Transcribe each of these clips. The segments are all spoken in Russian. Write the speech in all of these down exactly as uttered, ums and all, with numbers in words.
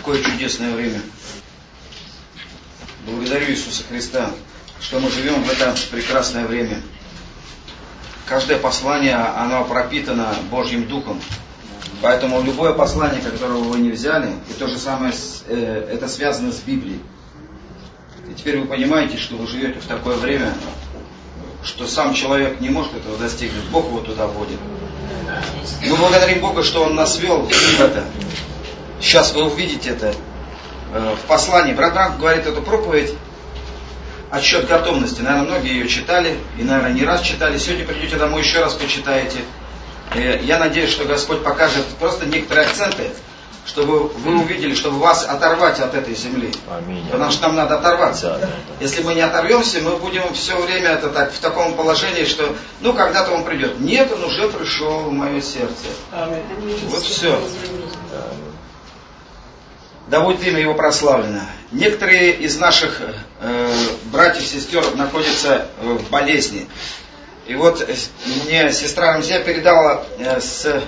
Какое чудесное время. Благодарю Иисуса Христа, что мы живем в это прекрасное время. Каждое послание, оно пропитано Божьим Духом. Поэтому любое послание, которое вы не взяли, и то же самое, это связано с Библией. И теперь вы понимаете, что вы живете в такое время, что сам человек не может этого достигнуть. Бог его туда вводит. Мы благодарим Бога, что Он нас вел в это. Сейчас вы увидите это в послании. Брат Бранхам говорит эту проповедь, отчет готовности. Наверное, многие ее читали, и, наверное, не раз читали. Сегодня придете домой, еще раз почитаете. Я надеюсь, что Господь покажет просто некоторые акценты, чтобы вы увидели, чтобы вас оторвать от этой земли. Аминь. Потому что нам надо оторваться. Да, да, да. Если мы не оторвемся, мы будем все время это так, в таком положении, что ну когда-то Он придет. Нет, Он уже пришел в мое сердце. Аминь. Вот все. Да будет имя Его прославлено. Некоторые из наших э, братьев и сестер находятся в болезни. И вот мне сестра Рамзия передала э, с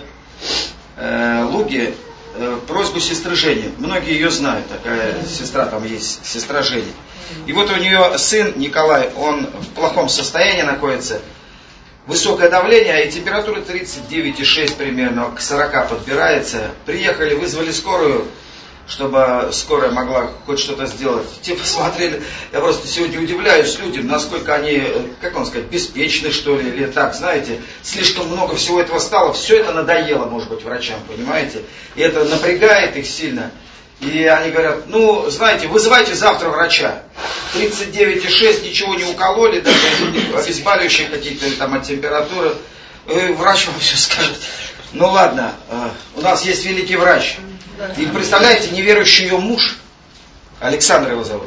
э, Луги э, просьбу сестры Жени. Многие ее знают, такая сестра там есть, сестра Жени. И вот у нее сын Николай, он в плохом состоянии находится. Высокое давление, и температура тридцать девять и шесть примерно, к сорока подбирается. Приехали, вызвали скорую, чтобы скорая могла хоть что-то сделать. Те посмотрели, я просто сегодня удивляюсь людям, насколько они, как вам сказать, беспечны, что ли, или так, знаете, слишком много всего этого стало, все это надоело, может быть, врачам, понимаете, и это напрягает их сильно. И они говорят, ну, знаете, вызывайте завтра врача. тридцать девять и шесть, ничего не укололи, даже обезболивающие какие-то там от температуры. И врач вам все скажет. Ну ладно, у нас есть великий врач. И представляете, неверующий ее муж, Александр его зовут,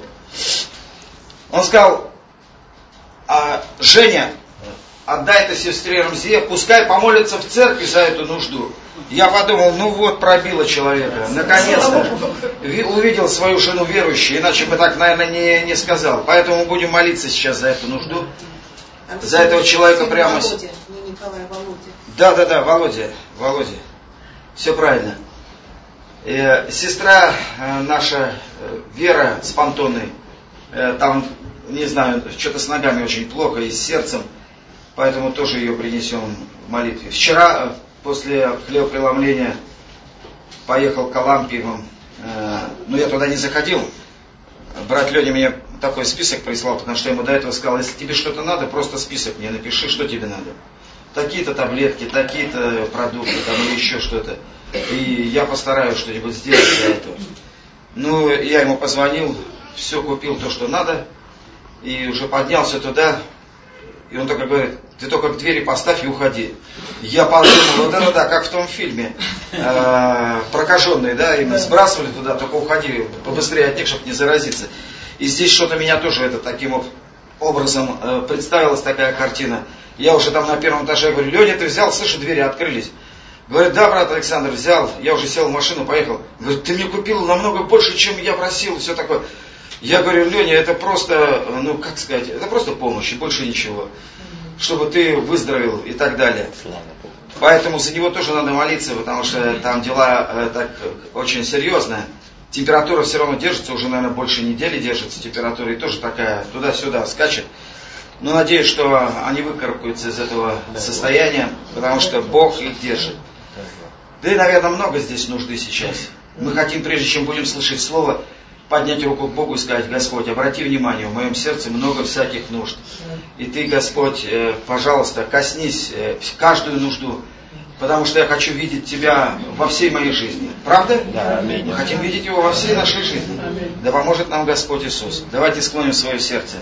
он сказал, а, Женя, отдай это сестре Рамзие, пускай помолится в церкви за эту нужду. Я подумал, ну вот пробило человека, наконец-то увидел свою жену верующую, иначе бы так, наверное, не, не сказал. Поэтому будем молиться сейчас за эту нужду, за этого человека прямо... Володя, не Николай, а Володя. Да, да, да, Володя, Володя, все правильно. И сестра наша Вера с Пантоной, там, не знаю, что-то с ногами очень плохо и с сердцем, поэтому тоже ее принесем в молитве. Вчера, после хлебопреломления, поехал к Калампиевым, но я туда не заходил. Брат Леня мне такой список прислал, потому что я ему до этого сказал, если тебе что-то надо, просто список мне напиши, что тебе надо. Такие-то таблетки, такие-то продукты, там или еще что-то. И я постараюсь что-нибудь сделать для этого. Ну, я ему позвонил, все купил то, что надо, и уже поднялся туда, и он только говорит, ты только к двери поставь и уходи. Я подумал, вот это да, как в том фильме, э, прокаженные, да, им сбрасывали туда, только уходи побыстрее от них, чтобы не заразиться. И здесь что-то меня тоже это таким вот образом э, представилась такая картина. Я уже там на первом этаже говорю, Леня, ты взял, слышу, двери открылись. Говорит, да, брат Александр, взял, я уже сел в машину, поехал. Говорит, ты мне купил намного больше, чем я просил, все такое. Я говорю, Леня, это просто, ну как сказать, это просто помощь, и больше ничего. Чтобы ты выздоровел и так далее. Поэтому за него тоже надо молиться, потому что там дела э, так очень серьезные. Температура все равно держится, уже, наверное, больше недели держится температура, и тоже такая туда-сюда скачет. Но надеюсь, что они выкарабкаются из этого состояния, потому что Бог их держит. Да и, наверное, много здесь нужды сейчас. Мы хотим, прежде чем будем слышать Слово, поднять руку к Богу и сказать, Господь, обрати внимание, в моем сердце много всяких нужд. И Ты, Господь, пожалуйста, коснись каждую нужду, потому что я хочу видеть Тебя во всей моей жизни. Правда? Да. Мы хотим видеть Его во всей нашей жизни. Да поможет нам Господь Иисус. Давайте склоним свое сердце.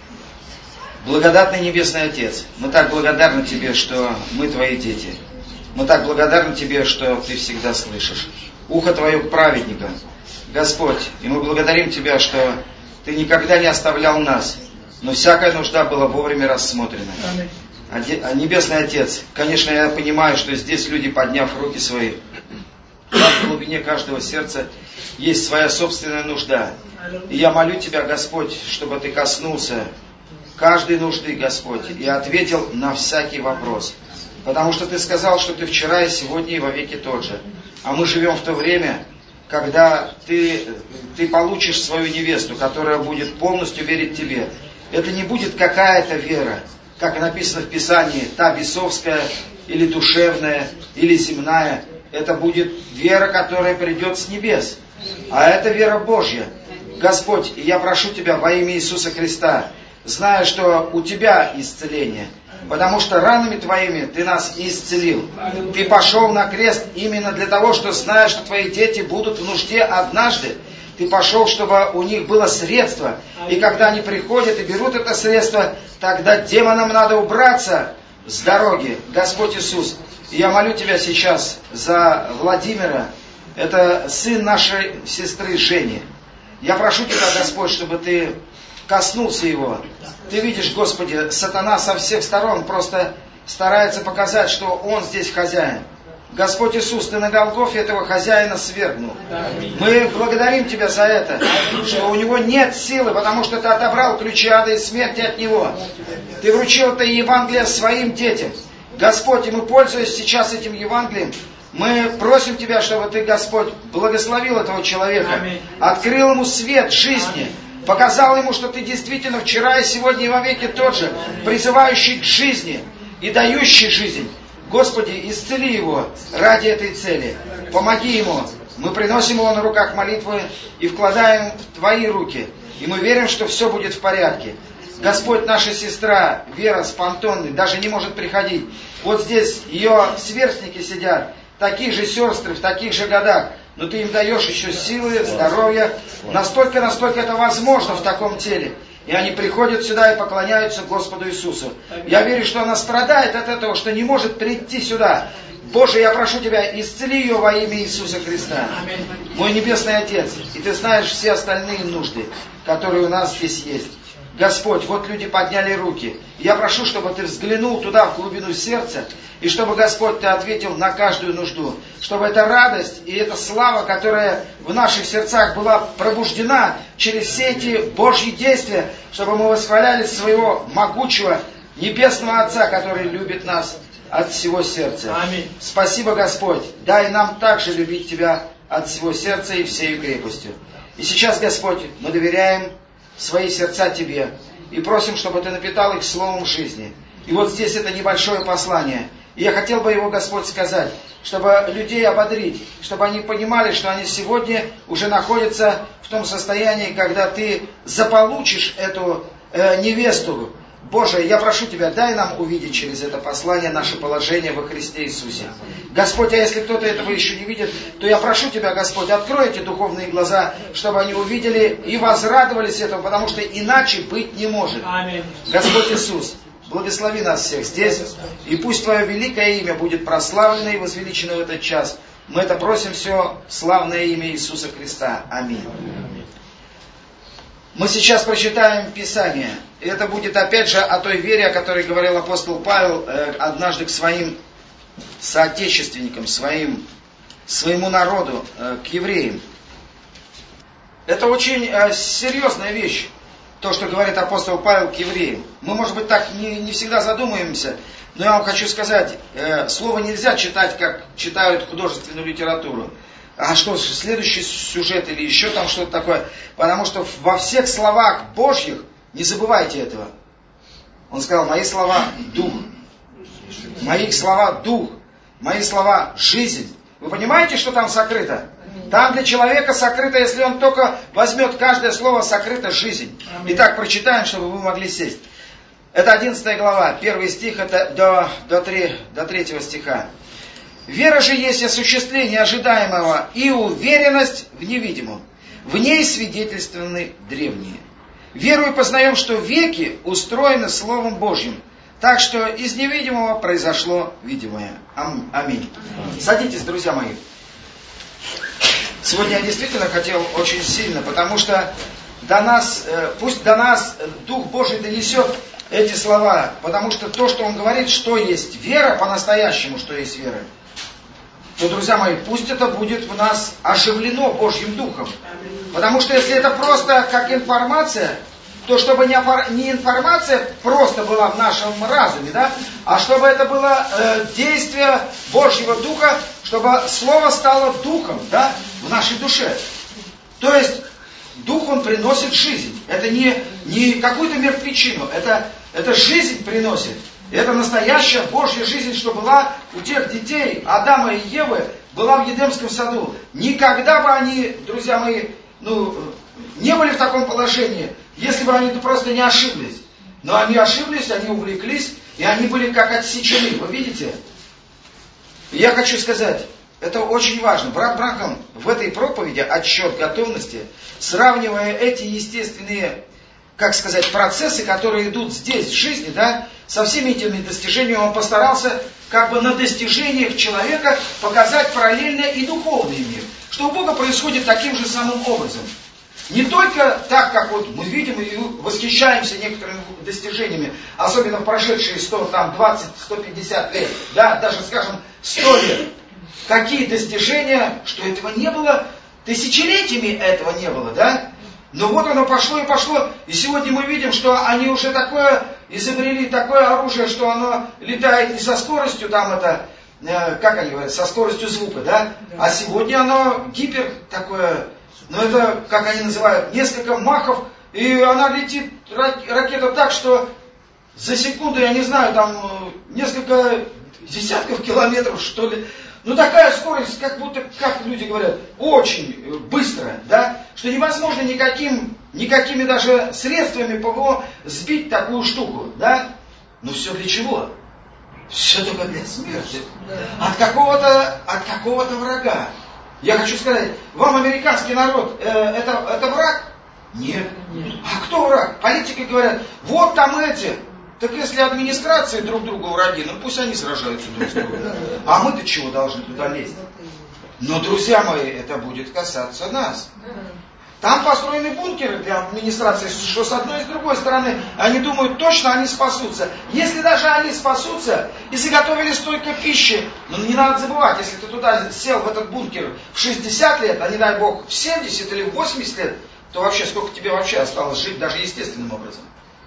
Благодатный Небесный Отец, мы так благодарны Тебе, что мы Твои дети. Мы так благодарны Тебе, что Ты всегда слышишь. Ухо Твое к праведникам. Господь, и мы благодарим Тебя, что Ты никогда не оставлял нас, но всякая нужда была вовремя рассмотрена. А Небесный Отец, конечно, я понимаю, что здесь люди, подняв руки свои, в глубине каждого сердца есть своя собственная нужда. И я молю Тебя, Господь, чтобы Ты коснулся каждой нужды, Господь, и ответил на всякий вопрос. Потому что Ты сказал, что Ты вчера и сегодня и вовеки тот же. А мы живем в то время, когда ты, ты получишь свою невесту, которая будет полностью верить тебе. Это не будет какая-то вера, как написано в Писании, та бесовская, или душевная, или земная. Это будет вера, которая придет с небес. А это вера Божья. Господь, я прошу Тебя во имя Иисуса Христа, зная, что у Тебя исцеление, потому что ранами Твоими Ты нас исцелил. Ты пошел на крест именно для того, что, зная, что Твои дети будут в нужде однажды, Ты пошел, чтобы у них было средство. И когда они приходят и берут это средство, тогда демонам надо убраться с дороги. Господь Иисус, я молю Тебя сейчас за Владимира, это сын нашей сестры Жени. Я прошу Тебя, Господь, чтобы Ты коснулся его. Ты видишь, Господи, сатана со всех сторон просто старается показать, что он здесь хозяин. Господь Иисус, Ты на Голгофе этого хозяина свергнул. Мы благодарим Тебя за это, что у него нет силы, потому что Ты отобрал ключи ада и смерти от него. Ты вручил это Евангелие своим детям. Господь, и мы, пользуясь сейчас этим Евангелием, мы просим Тебя, чтобы Ты, Господь, благословил этого человека, открыл ему свет жизни, показал ему, что Ты действительно вчера и сегодня и вовеки тот же, призывающий к жизни и дающий жизнь. Господи, исцели его ради этой цели. Помоги ему. Мы приносим его на руках молитвы и вкладаем в Твои руки. И мы верим, что все будет в порядке. Господь, наша сестра Вера Спонтонный даже не может приходить. Вот здесь ее сверстники сидят, такие же сестры, в таких же годах. Но Ты им даешь еще силы, здоровья. Настолько, настолько это возможно в таком теле. И они приходят сюда и поклоняются Господу Иисусу. Я верю, что она страдает от этого, что не может прийти сюда. Боже, я прошу Тебя, исцели ее во имя Иисуса Христа. Мой Небесный Отец, и Ты знаешь все остальные нужды, которые у нас здесь есть. Господь, вот люди подняли руки. Я прошу, чтобы Ты взглянул туда, в глубину сердца, и чтобы, Господь, Ты ответил на каждую нужду. Чтобы эта радость и эта слава, которая в наших сердцах была пробуждена через все эти Божьи действия, чтобы мы восхваляли своего могучего Небесного Отца, который любит нас от всего сердца. Аминь. Спасибо, Господь. Дай нам также любить Тебя от всего сердца и всею крепостью. И сейчас, Господь, мы доверяем свои сердца Тебе и просим, чтобы Ты напитал их словом жизни. И вот здесь это небольшое послание. И я хотел бы его, Господь, сказать, чтобы людей ободрить, чтобы они понимали, что они сегодня уже находятся в том состоянии, когда Ты заполучишь эту э, невесту. Боже, я прошу Тебя, дай нам увидеть через это послание наше положение во Христе Иисусе. Господь, а если кто-то этого еще не видит, то я прошу Тебя, Господь, открой эти духовные глаза, чтобы они увидели и возрадовались этому, потому что иначе быть не может. Аминь. Господь Иисус, благослови нас всех здесь, и пусть Твое великое имя будет прославлено и возвеличено в этот час. Мы это просим все в славное имя Иисуса Христа. Аминь. Мы сейчас прочитаем Писание. И это будет опять же о той вере, о которой говорил апостол Павел э, однажды к своим соотечественникам, своим, своему народу, э, к евреям. Это очень э, серьезная вещь, то, что говорит апостол Павел к евреям. Мы, может быть, так не, не всегда задумываемся, но я вам хочу сказать, э, слово нельзя читать, как читают художественную литературу. А что, следующий сюжет или еще там что-то такое. Потому что во всех словах Божьих, не забывайте этого. Он сказал, мои слова дух. Мои слова дух. Мои слова жизнь. Вы понимаете, что там сокрыто? Там для человека сокрыто, если он только возьмет каждое слово, сокрыто жизнь. Итак, прочитаем, чтобы вы могли сесть. Это одиннадцатая глава, первый стих, это до, до, три, до третьего стиха. Вера же есть осуществление ожидаемого и уверенность в невидимом. В ней свидетельствованы древние. Верою познаем, что веки устроены Словом Божьим, так что из невидимого произошло видимое. Ам- аминь. Садитесь, друзья мои. Сегодня я действительно хотел очень сильно, потому что до нас, пусть до нас Дух Божий донесет эти слова, потому что то, что Он говорит, что есть вера, по-настоящему, что есть вера, то, друзья мои, пусть это будет в нас оживлено Божьим Духом. Потому что если это просто как информация, то чтобы не информация просто была в нашем разуме, да, а чтобы это было э, действие Божьего Духа, чтобы Слово стало духом, да, в нашей душе. То есть, дух, он приносит жизнь. Это не, не какую-то мертвечину, это, это жизнь приносит. Это настоящая Божья жизнь, что была у тех детей Адама и Евы, была в Едемском саду. Никогда бы они, друзья мои, ну, не были в таком положении, если бы они просто не ошиблись. Но они ошиблись, они увлеклись, и они были как отсечены. Вы видите? Я хочу сказать, это очень важно. Брат Бранхам в этой проповеди «Отсчет готовности», сравнивая эти естественные, как сказать, процессы, которые идут здесь, в жизни, да, со всеми этими достижениями, он постарался как бы на достижениях человека показать параллельно и духовный мир. Что у Бога происходит таким же самым образом. Не только так, как вот мы видим и восхищаемся некоторыми достижениями, особенно в прошедшие сто, там, двадцать, сто пятьдесят лет, да, даже, скажем, сто лет. Какие достижения, что этого не было, тысячелетиями этого не было, да? Но вот оно пошло и пошло, и сегодня мы видим, что они уже такое изобрели, такое оружие, что оно летает не со скоростью, там это, э, как они говорят, со скоростью звука, да? А сегодня оно гипер такое, ну это, как они называют, несколько махов, и она летит, ракета, так, что за секунду, я не знаю, там несколько десятков километров, что ли. Ну такая скорость, как будто, как люди говорят, очень быстрая, да, что невозможно никаким, никакими даже средствами ПВО сбить такую штуку, да. Но все для чего? Все только для смерти. От какого-то, от какого-то врага. Я хочу сказать, вам американский народ, э, это, это враг? Нет. А кто враг? Политики говорят, вот там эти. Так если администрации друг другу враги, ну пусть они сражаются друг с другом. А мы-то чего должны туда лезть? Но, друзья мои, это будет касаться нас. Там построены бункеры для администрации, что с одной и с другой стороны. Они думают, точно они спасутся. Если даже они спасутся и заготовили столько пищи, но не надо забывать, если ты туда сел в этот бункер в шестьдесят лет, а не дай бог в семьдесят или в восемьдесят лет, то вообще сколько тебе вообще осталось жить даже естественным образом?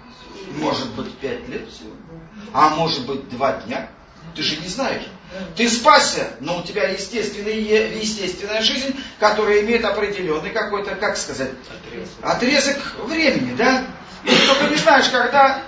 Может быть пять лет всего, а может быть два дня. Ты же не знаешь. Ты спасся, но у тебя естественная, естественная жизнь, которая имеет определенный какой-то, как сказать, отрезок времени, да? И ты только не знаешь, когда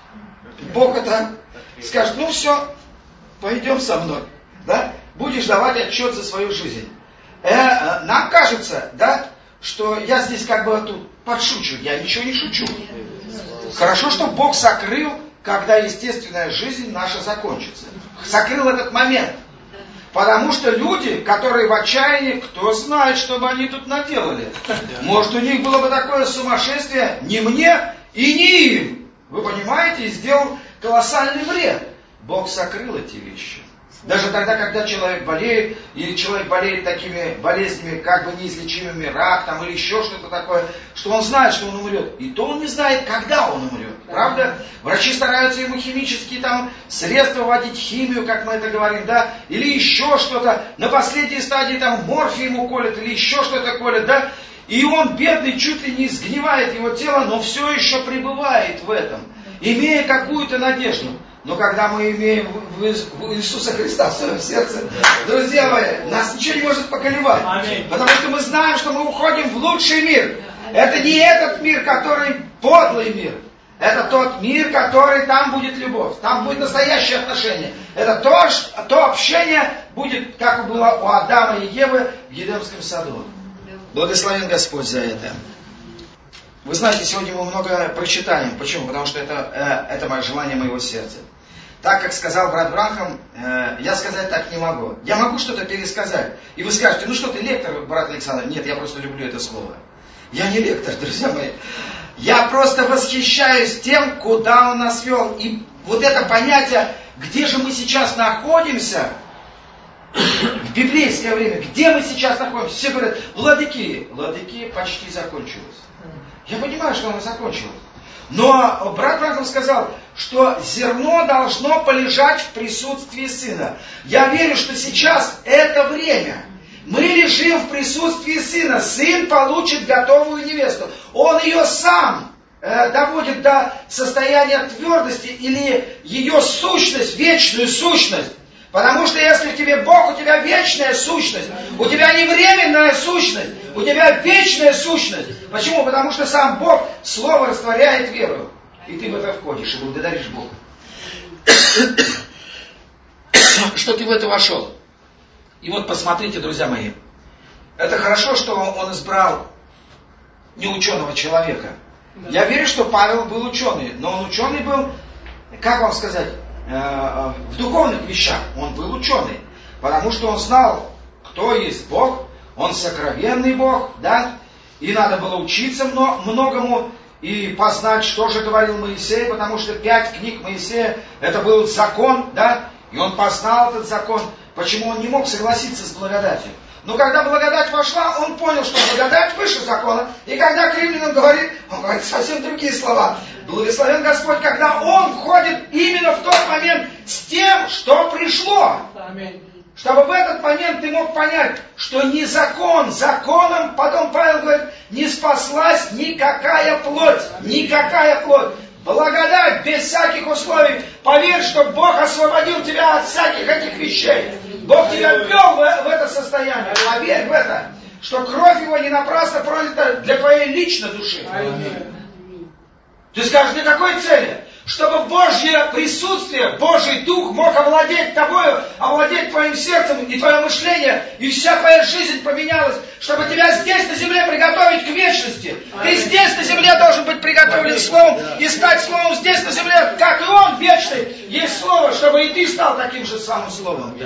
Бог это скажет, ну все, пойдем со мной, да? Будешь давать отчет за свою жизнь. Э, нам кажется, да, что я здесь как бы тут подшучу, я ничего не шучу. Хорошо, что Бог сокрыл, когда естественная жизнь наша закончится. Сокрыл этот момент. Потому что люди, которые в отчаянии, кто знает, что бы они тут наделали. Может, у них было бы такое сумасшествие не мне и не им. Вы понимаете, и сделал колоссальный вред. Бог сокрыл эти вещи. Даже тогда, когда человек болеет, или человек болеет такими болезнями, как бы неизлечимыми, рак там, или еще что-то такое, что он знает, что он умрет. И то он не знает, когда он умрет. Правда? Врачи стараются ему химические там средства вводить, химию, как мы это говорим, да, или еще что-то. На последней стадии там морфий ему колят, или еще что-то колят, да. И он, бедный, чуть ли не сгнивает его тело, но все еще пребывает в этом, имея какую-то надежду. Но когда мы имеем в Иисуса Христа в своем сердце, друзья мои, нас ничего не может поколебать. Потому что мы знаем, что мы уходим в лучший мир. Это не этот мир, который подлый мир. Это тот мир, который там будет любовь. Там будет настоящее отношение. Это то, то общение будет, как было у Адама и Евы в Едемском саду. Благословен Господь за это. Вы знаете, сегодня мы много прочитаем. Почему? Потому что это, это мое желание моего сердца. Так, как сказал брат Бранхам, э, я сказать так не могу. Я могу что-то пересказать. И вы скажете, ну что ты лектор, брат Александр? Нет, я просто люблю это слово. Я не лектор, друзья мои. Я просто восхищаюсь тем, куда он нас вел. И вот это понятие, где же мы сейчас находимся, в библейское время, где мы сейчас находимся. Все говорят, Ладыкия. Ладыкия почти закончилась. Я понимаю, что она закончилась. Но брат Бранхам сказал, что зерно должно полежать в присутствии Сына. Я верю, что сейчас это время. Мы лежим в присутствии Сына. Сын получит готовую невесту. Он ее сам э, доводит до состояния твердости или ее сущность, вечную сущность Потому что если в тебе Бог, у тебя вечная сущность. У тебя не временная сущность. У тебя вечная сущность. Почему? Потому что сам Бог Слово растворяет веру. И ты в это входишь и благодаришь Бога. Что ты в это вошел. И вот посмотрите, друзья мои. Это хорошо, что он избрал неученого человека. Я верю, что Павел был ученый. Но он ученый был, как вам сказать, в духовных вещах. Он был ученый. Потому что он знал, кто есть Бог. Он сокровенный Бог, да? И надо было учиться многому и познать, что же говорил Моисей, потому что пять книг Моисея, это был закон, да? И он познал этот закон. Почему он не мог согласиться с благодатью? Но когда благодать вошла, он понял, что благодать выше закона. И когда к римлянам говорит, он говорит совсем другие слова. Благословен Господь, когда он входит именно в тот момент с тем, что пришло. Аминь. Чтобы в этот момент ты мог понять, что не закон, законом, потом Павел говорит, не спаслась никакая плоть, никакая плоть. Благодать без всяких условий. Поверь, что Бог освободил тебя от всяких этих вещей. Бог тебя ввел в, в это состояние. Поверь в это, что кровь его не напрасно пролита для твоей личной души. Ты скажешь, для какой цели? Чтобы Божье присутствие, Божий Дух мог овладеть тобою, овладеть твоим сердцем и твое мышление, и вся твоя жизнь поменялась, чтобы тебя здесь на земле приготовить к вечности. Ты здесь на земле должен быть приготовлен Словом и стать Словом здесь на земле, как и Он вечный. Есть Слово, чтобы и ты стал таким же самым Словом.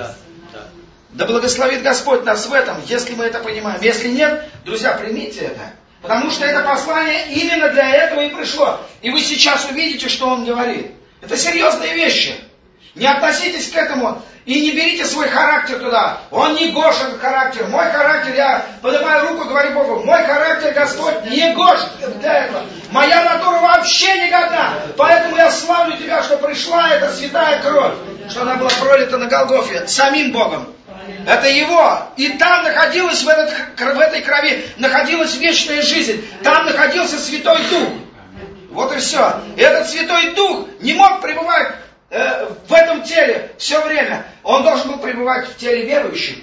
Да благословит Господь нас в этом, если мы это понимаем. Если нет, друзья, примите это. Потому что это послание именно для этого и пришло. И вы сейчас увидите, что он говорит. Это серьезные вещи. Не относитесь к этому и не берите свой характер туда. Он не Гошин характер. Мой характер, я поднимаю руку и говорю Богу, мой характер, Господь, не Гошин для этого. Моя натура вообще не годна. Поэтому я славлю Тебя, что пришла эта святая кровь, что она была пролита на Голгофе самим Богом. Это Его. И там находилась, в, этот, в этой крови, находилась вечная жизнь. Там находился Святой Дух. Вот и все. И этот Святой Дух не мог пребывать э, в этом теле все время. Он должен был пребывать в теле верующих.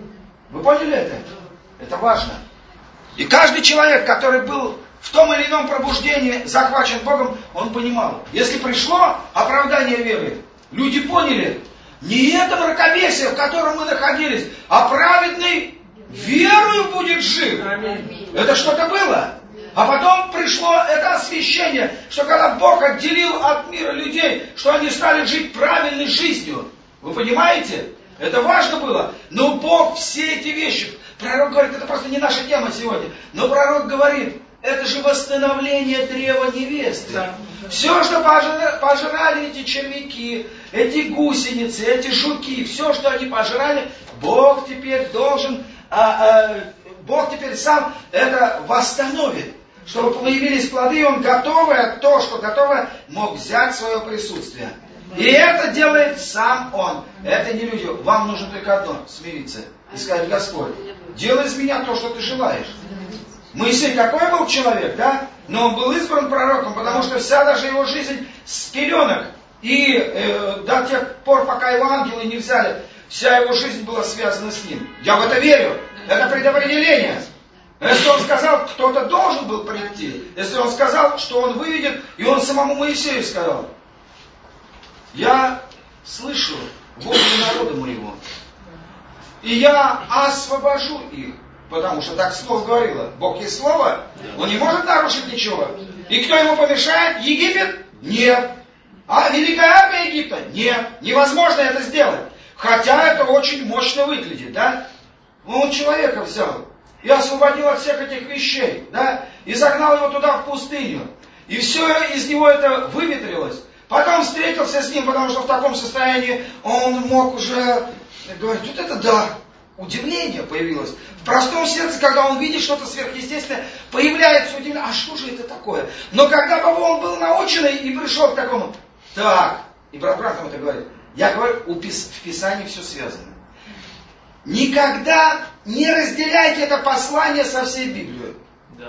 Вы поняли это? Это важно. И каждый человек, который был в том или ином пробуждении захвачен Богом, он понимал. Если пришло оправдание веры, люди поняли, не это мракобесие, в котором мы находились, а праведный верою будет жив. Это что-то было. А потом пришло это освящение, что когда Бог отделил от мира людей, что они стали жить правильной жизнью. Вы понимаете? Это важно было. Но Бог все эти вещи, пророк говорит, это просто не наша тема сегодня, но пророк говорит, это же восстановление древа невесты. Да. Все, что пожрали, пожрали эти червяки, эти гусеницы, эти жуки, все, что они пожрали, Бог теперь должен, а, а, Бог теперь сам это восстановит. Чтобы появились плоды, Он готовое, то, что готовое, мог взять свое присутствие. И это делает сам Он. Это не люди. Вам нужно только одно, смириться и сказать, Господь, делай из меня то, что Ты желаешь. Моисей какой был человек, да? Но он был избран пророком, потому что вся даже его жизнь с пеленок. И э, до тех пор, пока его ангелы не взяли, вся его жизнь была связана с ним. Я в это верю. Это предопределение. Если он сказал, кто-то должен был прийти, если он сказал, что он выведет, и он самому Моисею сказал, я слышу волю народа моего, и я освобожу их. Потому что так Слово говорило. Бог есть Слово, Он не может нарушить ничего. И кто ему помешает? Египет? Нет. А Великая армия Египта? Нет. Невозможно это сделать. Хотя это очень мощно выглядит, да? Он человека взял и освободил от всех этих вещей, да? И загнал его туда в пустыню. И все из него это выветрилось. Потом встретился с ним, потому что в таком состоянии он мог уже говорить, вот это да. Удивление появилось. В простом сердце, когда он видит что-то сверхъестественное, появляется удивление, а что же это такое? Но когда бы он был наученный и пришел к такому, так, и брат Бранхам это говорит, я говорю, в Писании все связано. Никогда не разделяйте это послание со всей Библией. Да.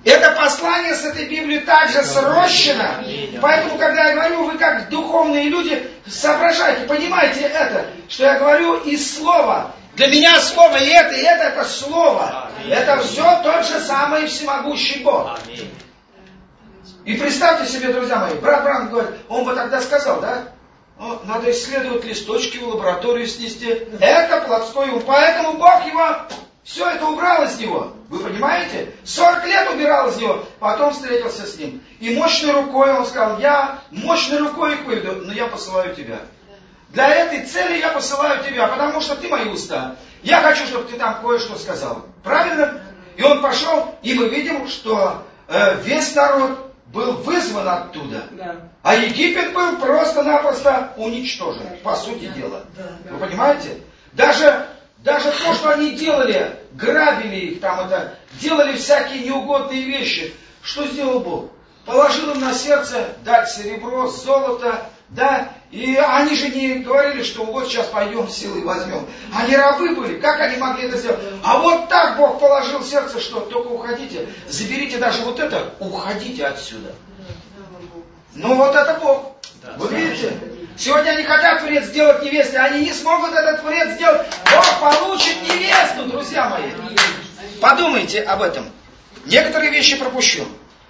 Это послание с этой Библией также срощено. Поэтому, когда я говорю, вы как духовные люди, соображайте, понимаете это, что я говорю из слова. Для меня слово и это, и это, это слово. Это все тот же самый всемогущий Бог. И представьте себе, друзья мои, брат Бран говорит, он бы тогда сказал, да? Ну, надо исследовать листочки в лабораторию снести. Это плотской ум. Поэтому Бог его, все это убрал из него. Вы понимаете? сорок лет убирал из него, потом встретился с ним. И мощной рукой он сказал, я мощной рукой их выведу, но я посылаю тебя. Для этой цели я посылаю тебя, потому что ты мои уста. Я хочу, чтобы ты там кое-что сказал. Правильно? И он пошел, и мы видим, что э, весь народ был вызван оттуда. Да. А Египет был просто-напросто уничтожен, да. По сути да. дела. Да. Вы понимаете? Даже, даже то, что они делали, грабили их, там это, делали всякие неугодные вещи. Что сделал Бог? Положил им на сердце дать серебро, золото, да, и они же не говорили, что вот сейчас пойдем силой возьмем. Они рабы были, как они могли это сделать? А вот так Бог положил в сердце, что только уходите, заберите даже вот это, уходите отсюда. Ну вот это Бог. Вы видите? Сегодня они хотят вред сделать невесте, они не смогут этот вред сделать. Бог получит невесту, друзья мои. Подумайте об этом. Некоторые вещи пропущу.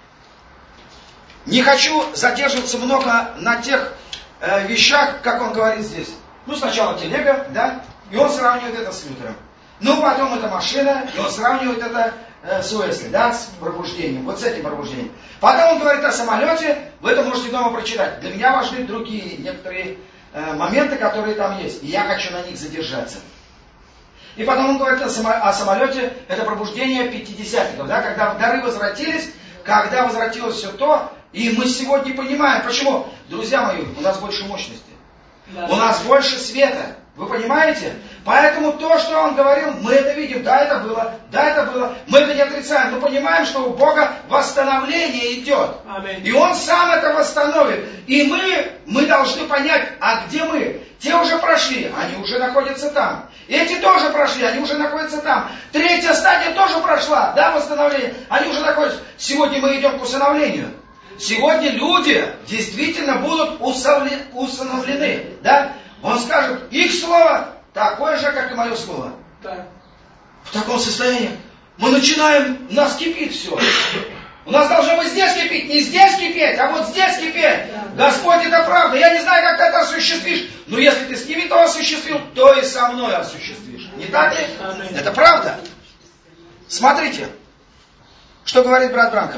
Не хочу задерживаться много на тех э, вещах, как он говорит здесь. Ну, сначала телега, да, и он сравнивает это с Лютером. Ну, потом это машина, и он сравнивает это э, с Уэсли, да, с пробуждением, вот с этим пробуждением. Потом он говорит о самолете, вы это можете дома прочитать. Для меня важны другие некоторые э, моменты, которые там есть, и я хочу на них задержаться. И потом он говорит о, само, о самолете, это пробуждение пятидесятников, да, когда дары возвратились, когда возвратилось все то, и мы сегодня понимаем, почему, друзья мои, у нас больше мощности, да. У нас больше света, вы понимаете? Поэтому то, что он говорил, мы это видим, да, это было, да, это было, мы это не отрицаем, мы понимаем, что у Бога восстановление идет, Аминь. И Он сам это восстановит, и мы, мы должны понять, а где мы? Те уже прошли, они уже находятся там. Эти тоже прошли, они уже находятся там. Третья стадия тоже прошла, да, восстановление, они уже находятся. Сегодня мы идем к усыновлению. Сегодня люди действительно будут усыновлены, да? Он скажет, их слово такое же, как и мое слово. Да. В таком состоянии мы начинаем, у нас кипит все. У нас должно быть здесь кипеть, не здесь кипеть, а вот здесь кипеть. Да. Господь, это правда. Я не знаю, как ты это осуществишь, но если ты с ними то осуществил, то и со мной осуществишь. Не так ли? Аминь. Это правда. Смотрите, что говорит брат Бранхам.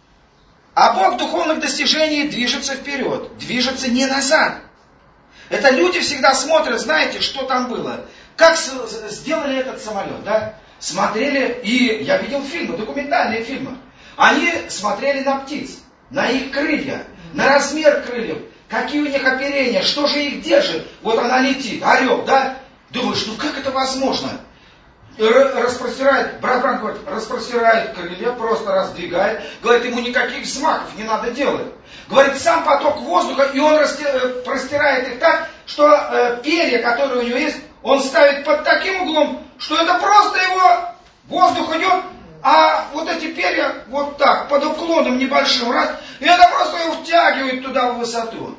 А Бог духовных достижений движется вперед, движется не назад. Это люди всегда смотрят, знаете, что там было. Как сделали этот самолет, да? Смотрели, и я видел фильмы, документальные фильмы. Они смотрели на птиц, на их крылья, на размер крыльев, какие у них оперения, что же их держит. Вот она летит, орел, да? Думаешь, ну как это возможно? Распростирает, брат Бран говорит, распростирает крылья, просто раздвигает. Говорит, ему никаких взмахов не надо делать. Говорит, сам поток воздуха, и он простирает их так, что э, перья, которые у него есть, он ставит под таким углом, что это просто его воздух идет, а вот эти перья вот так, под уклоном небольшим, раз, и это просто его втягивает туда в высоту.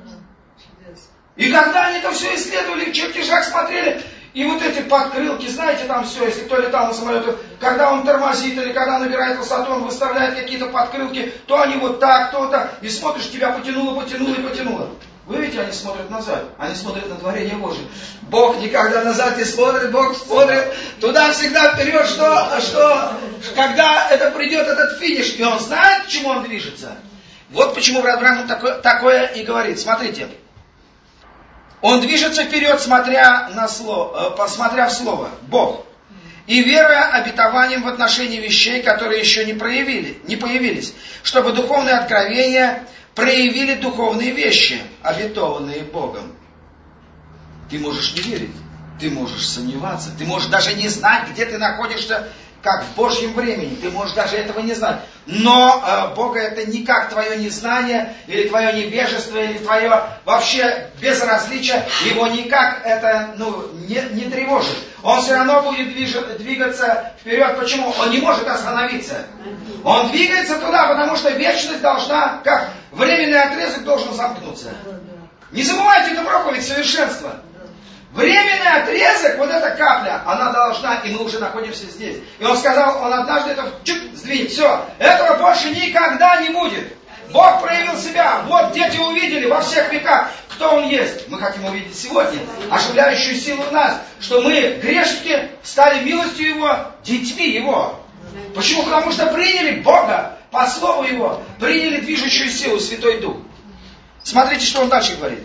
И когда они это все исследовали, в чертежах смотрели, и вот эти подкрылки, знаете, там все, если кто летал на самолете, когда он тормозит или когда набирает высоту, он выставляет какие-то подкрылки, то они вот так, то так, и смотришь, тебя потянуло, потянуло и потянуло. Вы видите, они смотрят назад, они смотрят на творение Божие. Бог никогда назад не смотрит, Бог смотрит туда всегда вперед, что, что когда это придет, этот финиш, и он знает, к чему он движется. Вот почему брат Бранхам такое, такое и говорит. Смотрите. Он движется вперед, смотря, на слово, посмотря в Слово, Бог. И веруя обетованием в отношении вещей, которые еще не проявили, не появились, чтобы духовные откровения проявили духовные вещи, обетованные Богом. Ты можешь не верить, ты можешь сомневаться, ты можешь даже не знать, где ты находишься как в Божьем времени. Ты можешь даже этого не знать. Но э, Бога это не как твое незнание, или твое невежество, или твое вообще безразличие. Его никак это ну, не, не тревожит. Он все равно будет движ- двигаться вперед. Почему? Он не может остановиться. Он двигается туда, потому что вечность должна, как временный отрезок должен замкнуться. Не забывайте эту проповедь совершенства. Временный отрезок, вот эта капля, она должна, и мы уже находимся здесь. И он сказал, он однажды это чуть сдвинет. Все, этого больше никогда не будет. Бог проявил себя. Вот дети увидели во всех веках, кто Он есть. Мы хотим увидеть сегодня оживляющую силу в нас, что мы, грешники, стали милостью Его, детьми Его. Почему? Потому что приняли Бога, по слову Его, приняли движущую силу, Святой Дух. Смотрите, что он дальше говорит.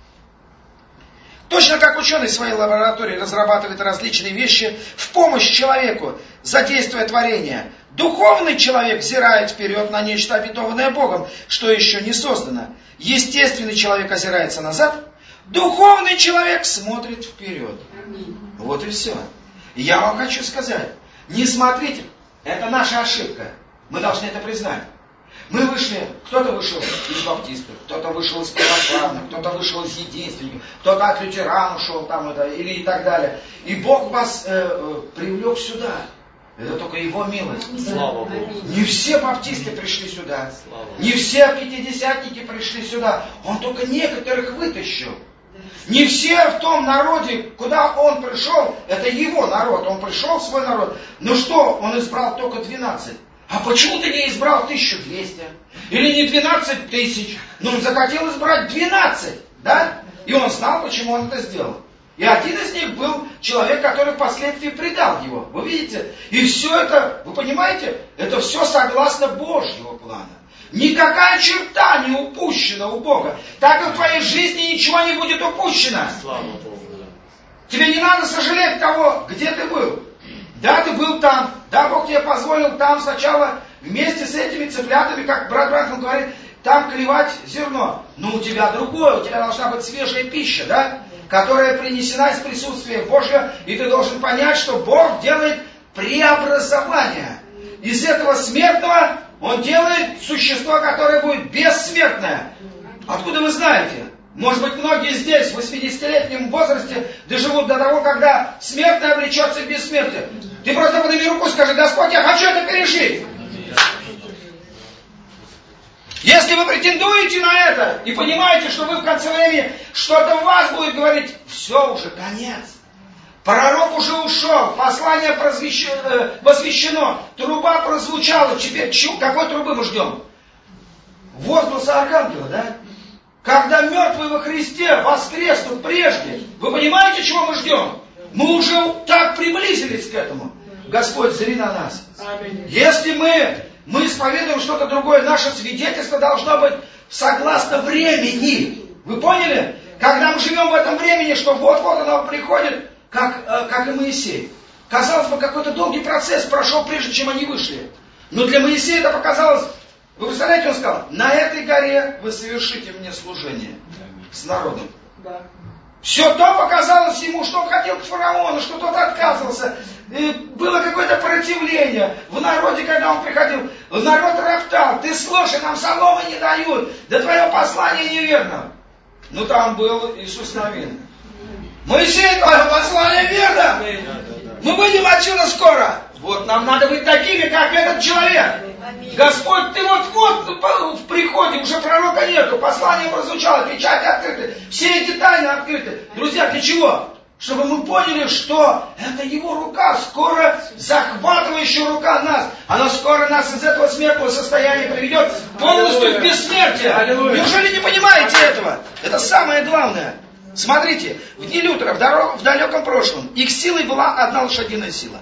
Точно как ученый в своей лаборатории разрабатывает различные вещи в помощь человеку, задействуя творение, духовный человек взирает вперед на нечто обетованное Богом, что еще не создано. Естественный человек озирается назад, духовный человек смотрит вперед. Вот и все. И я вам хочу сказать, не смотрите, это наша ошибка. Мы должны это признать. Мы вышли, кто-то вышел из баптистов, кто-то вышел из православных, кто-то вышел из единственников, кто-то от лютеран ушел там это, или и так далее. И Бог вас э, э, привлек сюда. Это только Его милость. Слава Богу. Не все баптисты пришли сюда. Не все пятидесятники пришли сюда. Он только некоторых вытащил. Не все в том народе, куда Он пришел, это Его народ. Он пришел в свой народ. Но что? Он избрал только двенадцать. А почему ты не избрал тысячу двести? Или не двенадцать тысяч? Ну, он захотел избрать двенадцать, да? И он знал, почему он это сделал. И один из них был человек, который впоследствии предал его. Вы видите? И все это, вы понимаете, это все согласно Божьего плана. Никакая черта не упущена у Бога. Так и в твоей жизни ничего не будет упущено. Слава Богу. Тебе не надо сожалеть того, где ты был. Да, ты был там. Да, Бог тебе позволил там сначала вместе с этими цыплятами, как брат Бранхам говорит, там клевать зерно. Но у тебя другое, у тебя должна быть свежая пища, да, которая принесена из присутствия Божьего, и ты должен понять, что Бог делает преобразование. Из этого смертного Он делает существо, которое будет бессмертное. Откуда вы знаете? Может быть, многие здесь в восьмидесятилетнем возрасте доживут до того, когда смертное облечется в бессмертие. Ты просто подними руку и скажи: Господь, я хочу это пережить. Если вы претендуете на это и понимаете, что вы в конце времени что-то в вас будет говорить, все уже, конец. Пророк уже ушел, послание посвящено, труба прозвучала, теперь какой трубы мы ждем? Возгласа архангела, да? Когда мертвые во Христе воскреснут прежде, вы понимаете, чего мы ждем? Мы уже так приблизились к этому. Господь, зри на нас. Если мы, мы исповедуем что-то другое, наше свидетельство должно быть согласно времени. Вы поняли? Когда мы живем в этом времени, что вот-вот оно приходит, как, как и Моисей. Казалось бы, какой-то долгий процесс прошел, прежде чем они вышли. Но для Моисея это показалось... Вы представляете, он сказал: на этой горе вы совершите мне служение с народом. Да. Все то показалось ему, что он хотел к фараону, что тот отказывался. И было какое-то противление в народе, когда он приходил. Народ роптал: ты слушай, нам соломы не дают, да твое послание неверно. Ну там был Иисус Навин. Моисей, твое послание верно. Мы выйдем отсюда скоро. Вот нам надо быть такими, как этот человек. Господь, ты вот-вот в приходе, уже пророка нету, послание прозвучало, печати открыты, все эти тайны открыты. Друзья, для чего? Чтобы мы поняли, что это Его рука, скоро захватывающая рука нас. Она скоро нас из этого смертного состояния приведет полностью в бессмертие. Неужели не понимаете этого? Это самое главное. Смотрите, в дни Лютера, в, дорог, в далеком прошлом, их силой была одна лошадиная сила.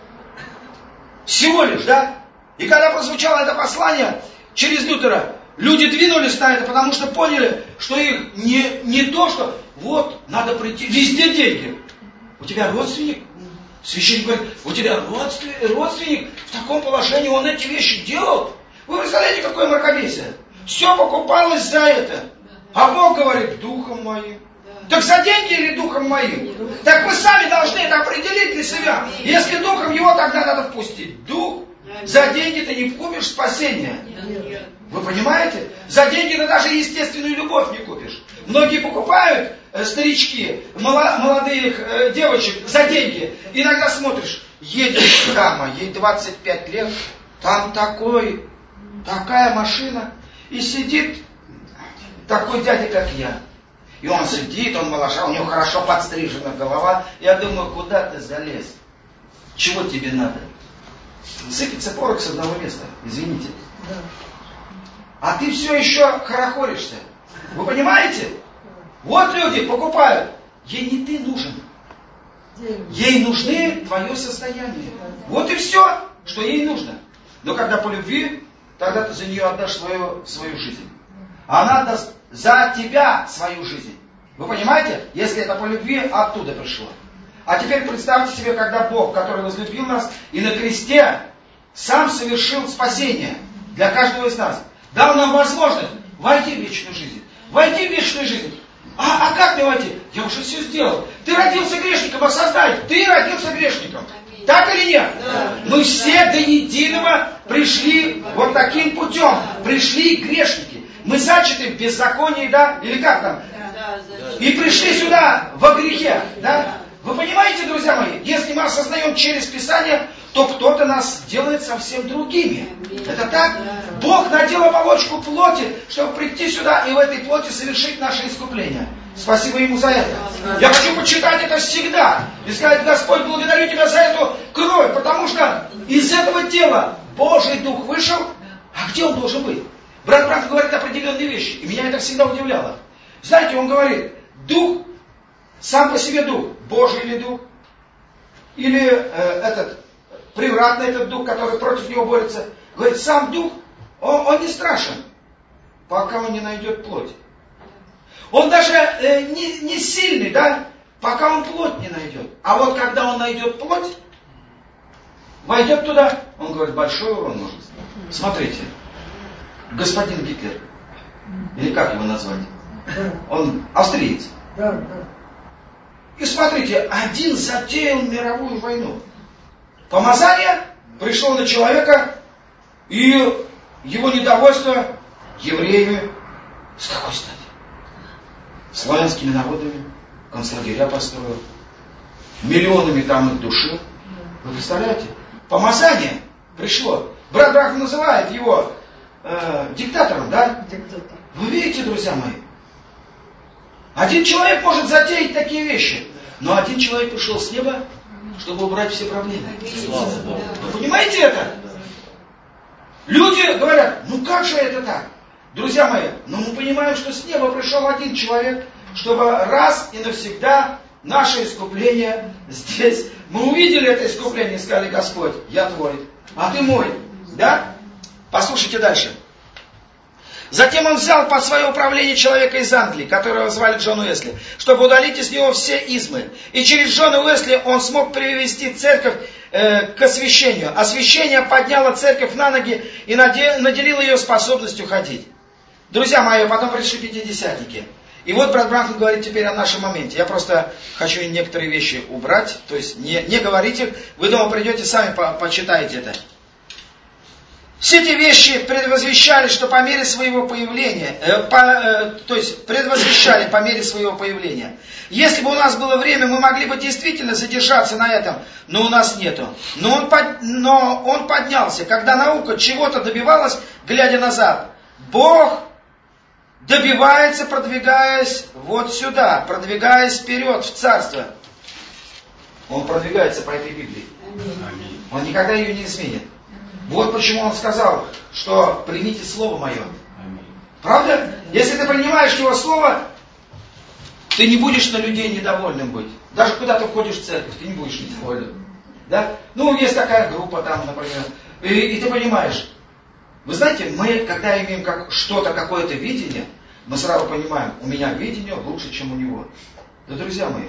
Всего лишь, да? И когда прозвучало это послание через Лютера, люди двинулись на это, потому что поняли, что их не, не то, что вот, надо прийти, везде деньги. У тебя родственник? Священник говорит: у тебя родственник, родственник в таком положении, он эти вещи делал? Вы представляете, какое мракобесие? Все покупалось за это. А Бог говорит: духом моим. Так за деньги или духом моим? Так вы сами должны это определить для себя. Если духом его, тогда надо впустить. Дух. За деньги ты не купишь спасения. Вы понимаете? За деньги ты даже естественную любовь не купишь. Многие покупают, э, старички, мало, молодых э, девочек за деньги. Иногда смотришь, едет дама, ей двадцать пять лет, там такой, такая машина, и сидит такой дядя, как я. И он сидит, он малыша, у него хорошо подстрижена голова. Я думаю, куда ты залез? Чего тебе надо? Сыпется порох с одного места, извините. А ты все еще хорохоришься. Вы понимаете? Вот люди покупают. Ей не ты нужен. Ей нужны твое состояние. Вот и все, что ей нужно. Но когда по любви, тогда ты за нее отдашь свою, свою жизнь. А она отдаст за тебя свою жизнь. Вы понимаете? Если это по любви, оттуда пришло. А теперь представьте себе, когда Бог, который возлюбил нас и на кресте сам совершил спасение для каждого из нас, дал нам возможность войти в вечную жизнь. Войти в вечную жизнь. А, а как мне войти? Я уже все сделал. Ты родился грешником, осознай, ты родился грешником. Так или нет? Да. Мы все до единого пришли вот таким путем. Пришли грешники. Мы зачаты в беззаконии, да? Или как там? Да. И пришли сюда во грехе, да? Вы понимаете, друзья мои, если мы осознаем через Писание, то кто-то нас делает совсем другими. Это так? Бог надел оболочку плоти, чтобы прийти сюда и в этой плоти совершить наше искупление. Спасибо Ему за это. Я хочу почитать это всегда. И сказать: Господь, благодарю Тебя за эту кровь, потому что из этого тела Божий Дух вышел. А где он должен быть? Брат Брахам говорит определенные вещи, и меня это всегда удивляло. Знаете, он говорит, Дух, сам по себе Дух, Божий или Дух, или э, этот, превратный этот Дух, который против него борется. Говорит, сам Дух, он, он не страшен, пока он не найдет плоть. Он даже э, не, не сильный, да, пока он плоть не найдет. А вот когда он найдет плоть, войдет туда, он говорит, большой урон может. Смотрите, господин Гитлер, или как его назвать? Он австриец. И смотрите, один затеял мировую войну. Помазание пришло на человека, и его недовольство евреями. С какой стати? Славянскими народами, концлагеря построил, миллионами там их душил. Вы представляете? Помазание пришло. Брат Брахам называет его э, диктатором, да? Диктатор. Вы видите, друзья мои? Один человек может затеять такие вещи, но один человек пришел с неба, чтобы убрать все проблемы. Вы понимаете это? Люди говорят, ну как же это так? Друзья мои, но мы понимаем, что с неба пришел один человек, чтобы раз и навсегда наше искупление здесь. Мы увидели это искупление и сказали, Господь, я твой, а ты мой. Да? Послушайте дальше. Затем он взял под свое управление человека из Англии, которого звали Джон Уэсли, чтобы удалить из него все измы. И через Джона Уэсли он смог привести церковь э, к освящению. Освящение подняло церковь на ноги и наделило ее способностью ходить. Друзья мои, потом пришли пятидесятники. И вот брат Брахам говорит теперь о нашем моменте. Я просто хочу некоторые вещи убрать, то есть не, не говорить их. Вы дома придете, сами по, почитаете это. Все эти вещи предвозвещали, что по мере своего появления, э, по, э, то есть предвозвещали по мере своего появления. Если бы у нас было время, мы могли бы действительно задержаться на этом, но у нас нету. Но он, под, но он поднялся, когда наука чего-то добивалась, глядя назад. Бог добивается, продвигаясь вот сюда, продвигаясь вперед в царство. Он продвигается по этой Библии. Он никогда ее не изменит. Вот почему он сказал, что примите Слово Мое. Правда? Если ты принимаешь Его Слово, ты не будешь на людей недовольным быть. Даже когда ты входишь в церковь, ты не будешь недовольным. Да? Ну, есть такая группа там, например. И, и ты понимаешь, вы знаете, мы, когда имеем как, что-то, какое-то видение, мы сразу понимаем, у меня видение лучше, чем у него. Да, друзья мои,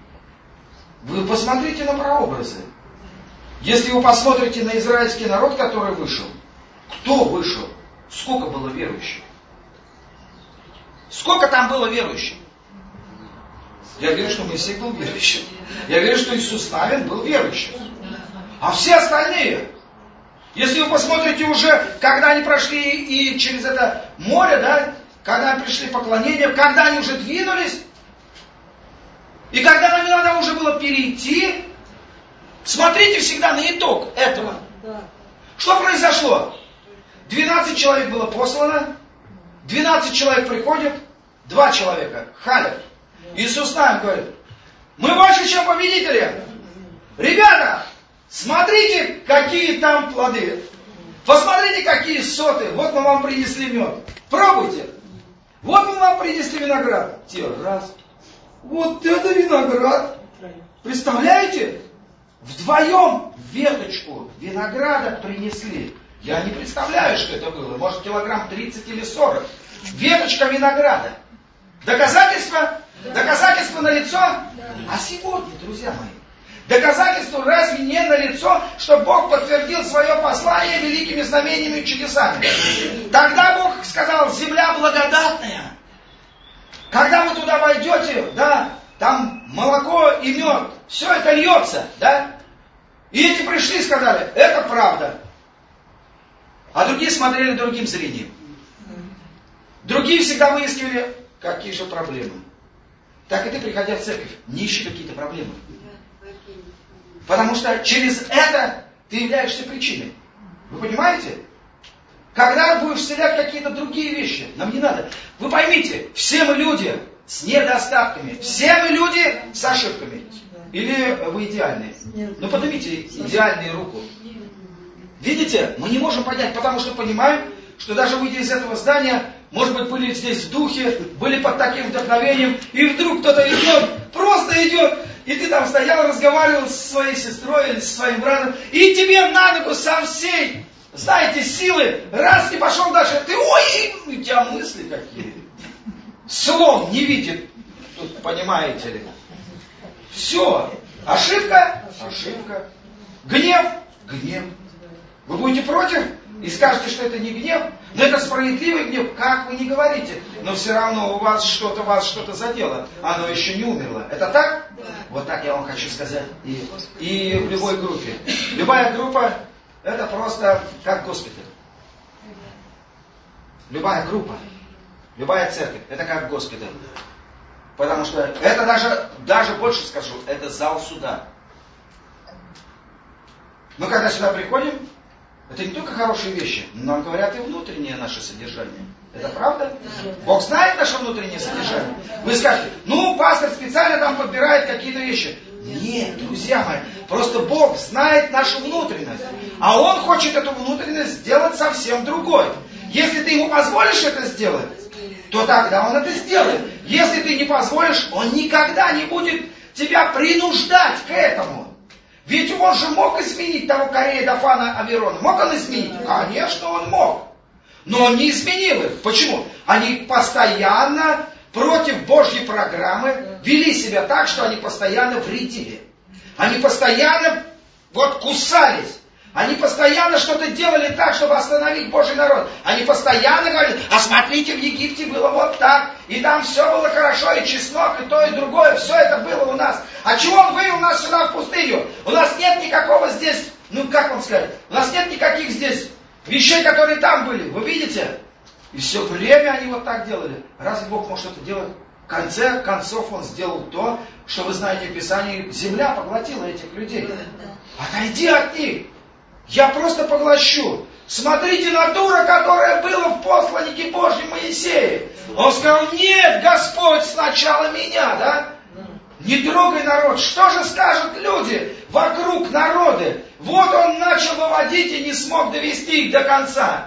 вы посмотрите на прообразы. Если вы посмотрите на израильский народ, который вышел, кто вышел? Сколько было верующих? Сколько там было верующих? Я верю, что Моисей был верующим. Я верю, что Иисус Навин был верующим. А все остальные, если вы посмотрите уже, когда они прошли и через это море, да, когда они пришли поклонение, когда они уже двинулись, и когда нам надо уже было перейти, смотрите всегда на итог этого. Что произошло? двенадцать человек было послано, двенадцать человек приходят, два человека халят. Иисус нам говорит, мы больше, чем победители. Ребята, смотрите, какие там плоды. Посмотрите, какие соты. Вот мы вам принесли мед. Пробуйте. Вот мы вам принесли виноград. Те, раз. Вот это виноград. Представляете? Вдвоем веточку винограда принесли. Я не представляю, что это было. Может, килограмм тридцать или сорок. Веточка винограда. Доказательство? Доказательство налицо? А сегодня, друзья мои, доказательство разве не налицо, что Бог подтвердил свое послание великими знамениями и чудесами? Тогда Бог сказал, земля благодатная. Когда вы туда войдете, да, там молоко и мед, все это льется, да? И эти пришли и сказали, это правда. А другие смотрели другим зрением. Другие всегда выискивали, какие же проблемы. Так и ты, приходя в церковь, не ищи какие-то проблемы. Потому что через это ты являешься причиной. Вы понимаете? Когда будешь вселять какие-то другие вещи, нам не надо. Вы поймите, все мы люди с недостатками. Все мы люди с ошибками. Или вы идеальные? Ну поднимите идеальную руку. Видите, мы не можем понять, потому что понимаем, что даже выйдя из этого здания, может быть, были здесь в духе, были под таким вдохновением, и вдруг кто-то идет, просто идет, и ты там стоял, разговаривал со своей сестрой или со своим братом, и тебе на ногу со всей, знаете, силы, раз и пошел дальше, ты, ой, у тебя мысли какие. Слон не видит, тут понимаете ли. Все, ошибка, ошибка, гнев, гнев. Вы будете против и скажете, что это не гнев, но это справедливый гнев, как вы не говорите, но все равно у вас что-то, вас что-то задело, оно еще не умерло. Это так? Да. Вот так я вам хочу сказать. И, и в любой группе. Любая группа, это просто как госпиталь. Любая группа, любая церковь, это как госпиталь. Потому что это даже, даже больше скажу, это зал суда. Мы когда сюда приходим, это не только хорошие вещи, но нам говорят и внутреннее наше содержание. Это правда? Бог знает наше внутреннее содержание. Вы скажете, ну, пастор специально там подбирает какие-то вещи. Нет, друзья мои, просто Бог знает нашу внутренность. А Он хочет эту внутренность сделать совсем другой. Если ты Ему позволишь это сделать, то тогда Он это сделает. Если ты не позволишь, Он никогда не будет тебя принуждать к этому. Ведь он же мог изменить того Корея, Дафана, Аверона. Мог он изменить? Конечно, он мог. Но он не изменил их. Почему? Они постоянно против Божьей программы вели себя так, что они постоянно вредили. Они постоянно вот кусались. Они постоянно что-то делали так, чтобы остановить Божий народ. Они постоянно говорили, а смотрите, в Египте было вот так, и там все было хорошо, и чеснок, и то, и другое, все это было у нас. А чего Он вывел нас сюда в пустыню? У нас нет никакого здесь, ну как вам сказать, у нас нет никаких здесь вещей, которые там были, вы видите? И все время они вот так делали. Разве Бог может это делать? В конце концов Он сделал то, что вы знаете в Писании, земля поглотила этих людей. Отойди от них. Я просто поглощу. Смотрите на дура, которая была в посланнике Божьем Моисее. Он сказал, нет, Господь, сначала меня, да? Не трогай народ. Что же скажут люди вокруг народы? Вот он начал выводить и не смог довести их до конца.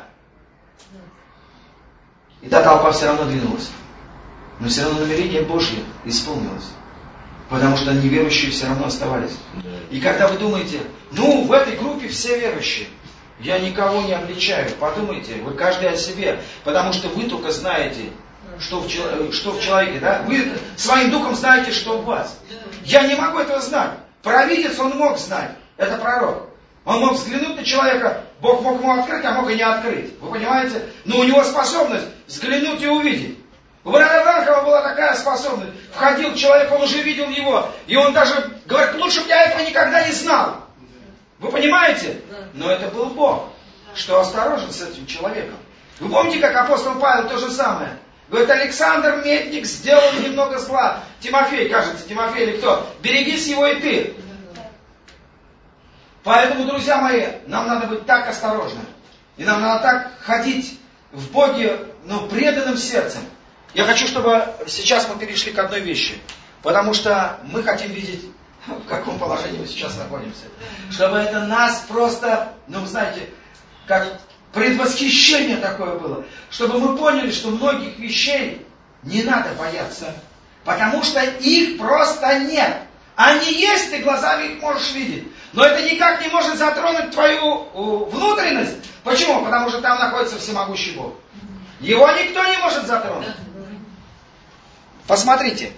И та толпа все равно двинулась. Но все равно намерение Божье исполнилось. Потому что неверующие все равно оставались. И когда вы думаете, ну, в этой группе все верующие, я никого не обличаю. Подумайте, вы каждый о себе. Потому что вы только знаете, что в, что в человеке. Да? Вы своим духом знаете, что в вас. Я не могу этого знать. Провидец он мог знать. Это пророк. Он мог взглянуть на человека, Бог мог ему открыть, а мог и не открыть. Вы понимаете? Но у него способность взглянуть и увидеть. У брата Бранхама была такая способность. Входил человек, он уже видел его. И он даже говорит, лучше бы я этого никогда не знал. Вы понимаете? Но это был Бог, что осторожен с этим человеком. Вы помните, как апостол Павел то же самое? Говорит, Александр Метник сделал немного зла. Тимофей, кажется, Тимофей или кто? Берегись его и ты. Поэтому, друзья мои, нам надо быть так осторожны. И нам надо так ходить в Боге, ну, преданным сердцем. Я хочу, чтобы сейчас мы перешли к одной вещи. Потому что мы хотим видеть, в каком положении мы сейчас находимся. Чтобы это нас просто, ну, вы знаете, как предвосхищение такое было. Чтобы мы поняли, что многих вещей не надо бояться. Потому что их просто нет. Они есть, ты глазами их можешь видеть. Но это никак не может затронуть твою внутренность. Почему? Потому что там находится всемогущий Бог. Его никто не может затронуть. Посмотрите.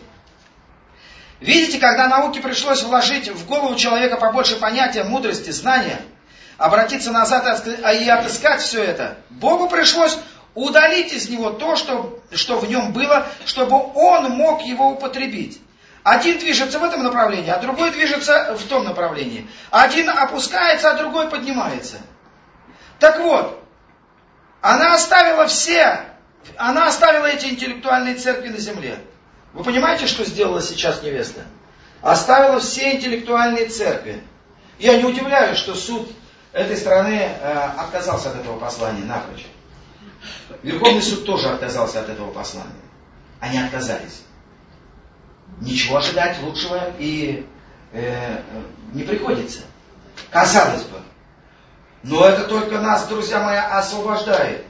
Видите, когда науке пришлось вложить в голову человека побольше понятия, мудрости, знания, обратиться назад и отыскать все это, Богу пришлось удалить из него то, что, что в нем было, чтобы он мог его употребить. Один движется в этом направлении, а другой движется в том направлении. Один опускается, а другой поднимается. Так вот, она оставила все, она оставила эти интеллектуальные церкви на земле. Вы понимаете, что сделала сейчас невеста? Оставила все интеллектуальные церкви. Я не удивляюсь, что суд этой страны э, отказался от этого послания напрочь. Верховный суд тоже отказался от этого послания. Они отказались. Ничего ожидать лучшего и э, не приходится. Казалось бы. Но это только нас, друзья мои, освобождает.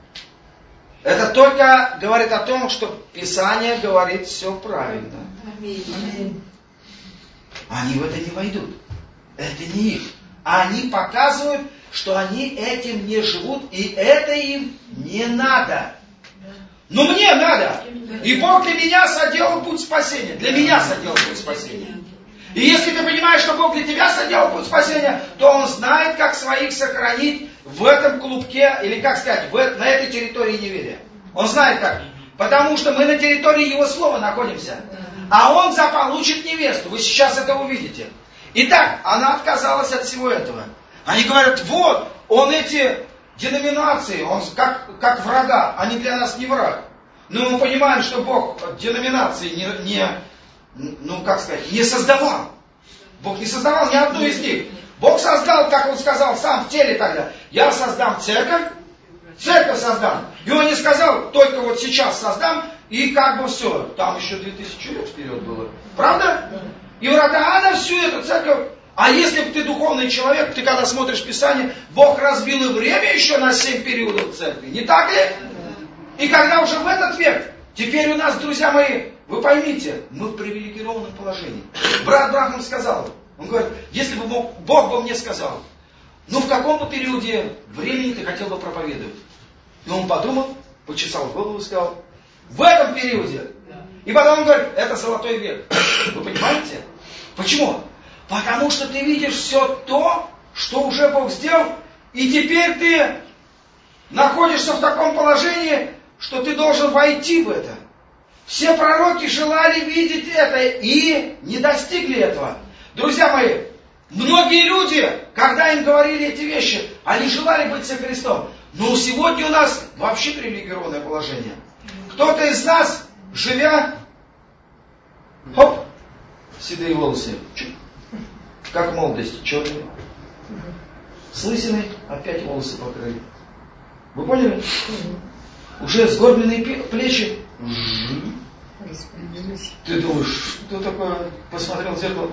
Это только говорит о том, что Писание говорит все правильно. Аминь. Они в это не войдут. Это не их. Они показывают, что они этим не живут, и это им не надо. Но мне надо. И Бог для меня соделал путь спасения. Для меня соделал путь спасения. И если ты понимаешь, что Бог для тебя соделал путь спасения, то Он знает, как своих сохранить в этом клубке, или как сказать, в, на этой территории неверия. Он знает как. Потому что мы на территории Его Слова находимся. А Он заполучит невесту. Вы сейчас это увидите. Итак, она отказалась от всего этого. Они говорят, вот, Он эти деноминации, Он как, как врага, они для нас не враг. Но мы понимаем, что Бог деноминации не, не, ну, как сказать, не создавал. Бог не создавал ни одну из них. Бог создал, как Он сказал сам в теле тогда, я создам церковь, церковь создам. И Он не сказал, только вот сейчас создам, и как бы все. Там еще две тысячи лет вперед было. Правда? И врата ада всю эту церковь. А если бы ты духовный человек, ты когда смотришь Писание, Бог разбил и время еще на семь периодов церкви. Не так ли? И когда уже в этот век, теперь у нас, друзья мои, вы поймите, мы в привилегированном положении. Брат Брахам сказал, он говорит, если бы Бог, Бог бы мне сказал, ну в каком бы периоде времени ты хотел бы проповедовать? И он подумал, почесал голову и сказал, в этом периоде. И потом он говорит, это золотой век. Вы понимаете? Почему? Потому что ты видишь все то, что уже Бог сделал, и теперь ты находишься в таком положении, что ты должен войти в это. Все пророки желали видеть это и не достигли этого. Друзья мои, многие люди, когда им говорили эти вещи, они желали быть со Христом. Но сегодня у нас вообще привилегированное положение. Кто-то из нас, живя, хоп, седые волосы, как в молодости, черные. С лысиной опять волосы покрыли. Вы поняли? Уже сгорбленные плечи. Ты думаешь, что такое? Посмотрел в зеркало.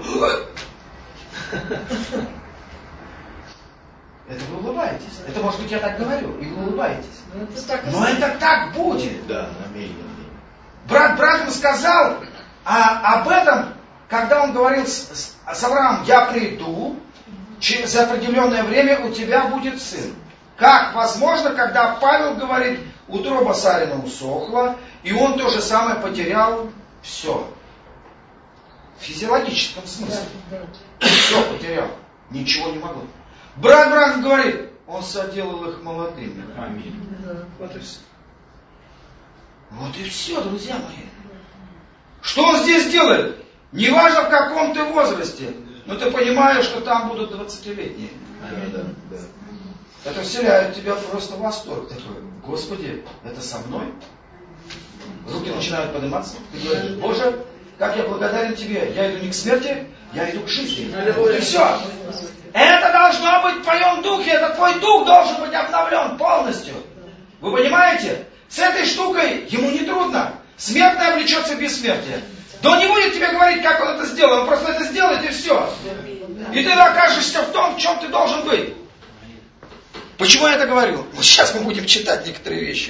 Это вы улыбаетесь. Это может быть я так говорю, и вы улыбаетесь. Но это так будет. Да, аминь. Брат Брахам сказал а, об этом, когда он говорил с, с Авраамом, я приду, через определенное время у тебя будет сын. Как возможно, когда Павел говорит, утроба Сарина усохла, и он то же самое потерял все. В физиологическом смысле. Все потерял. Ничего не могло. Брат Брахам говорит, он соделал их молодыми. Аминь. Вот и все. Вот и все, друзья мои. Что он здесь делает? Неважно в каком ты возрасте, но ты понимаешь, что там будут двадцатилетние. Да, да, да. Это вселяет в тебя просто восторг такой. Господи, это со мной? Руки начинают подниматься. Ты говоришь: Боже, как я благодарен Тебе. Я иду не к смерти, я иду к жизни. И все. Это должно быть в твоем духе. Это твой дух должен быть обновлен полностью. Вы понимаете? С этой штукой ему не трудно. Смертный облечется в бессмертие. Да он не будет тебе говорить, как он это сделал. Он просто это сделает, и все. И ты окажешься в том, в чем ты должен быть. Почему я это говорил? Вот сейчас мы будем читать некоторые вещи.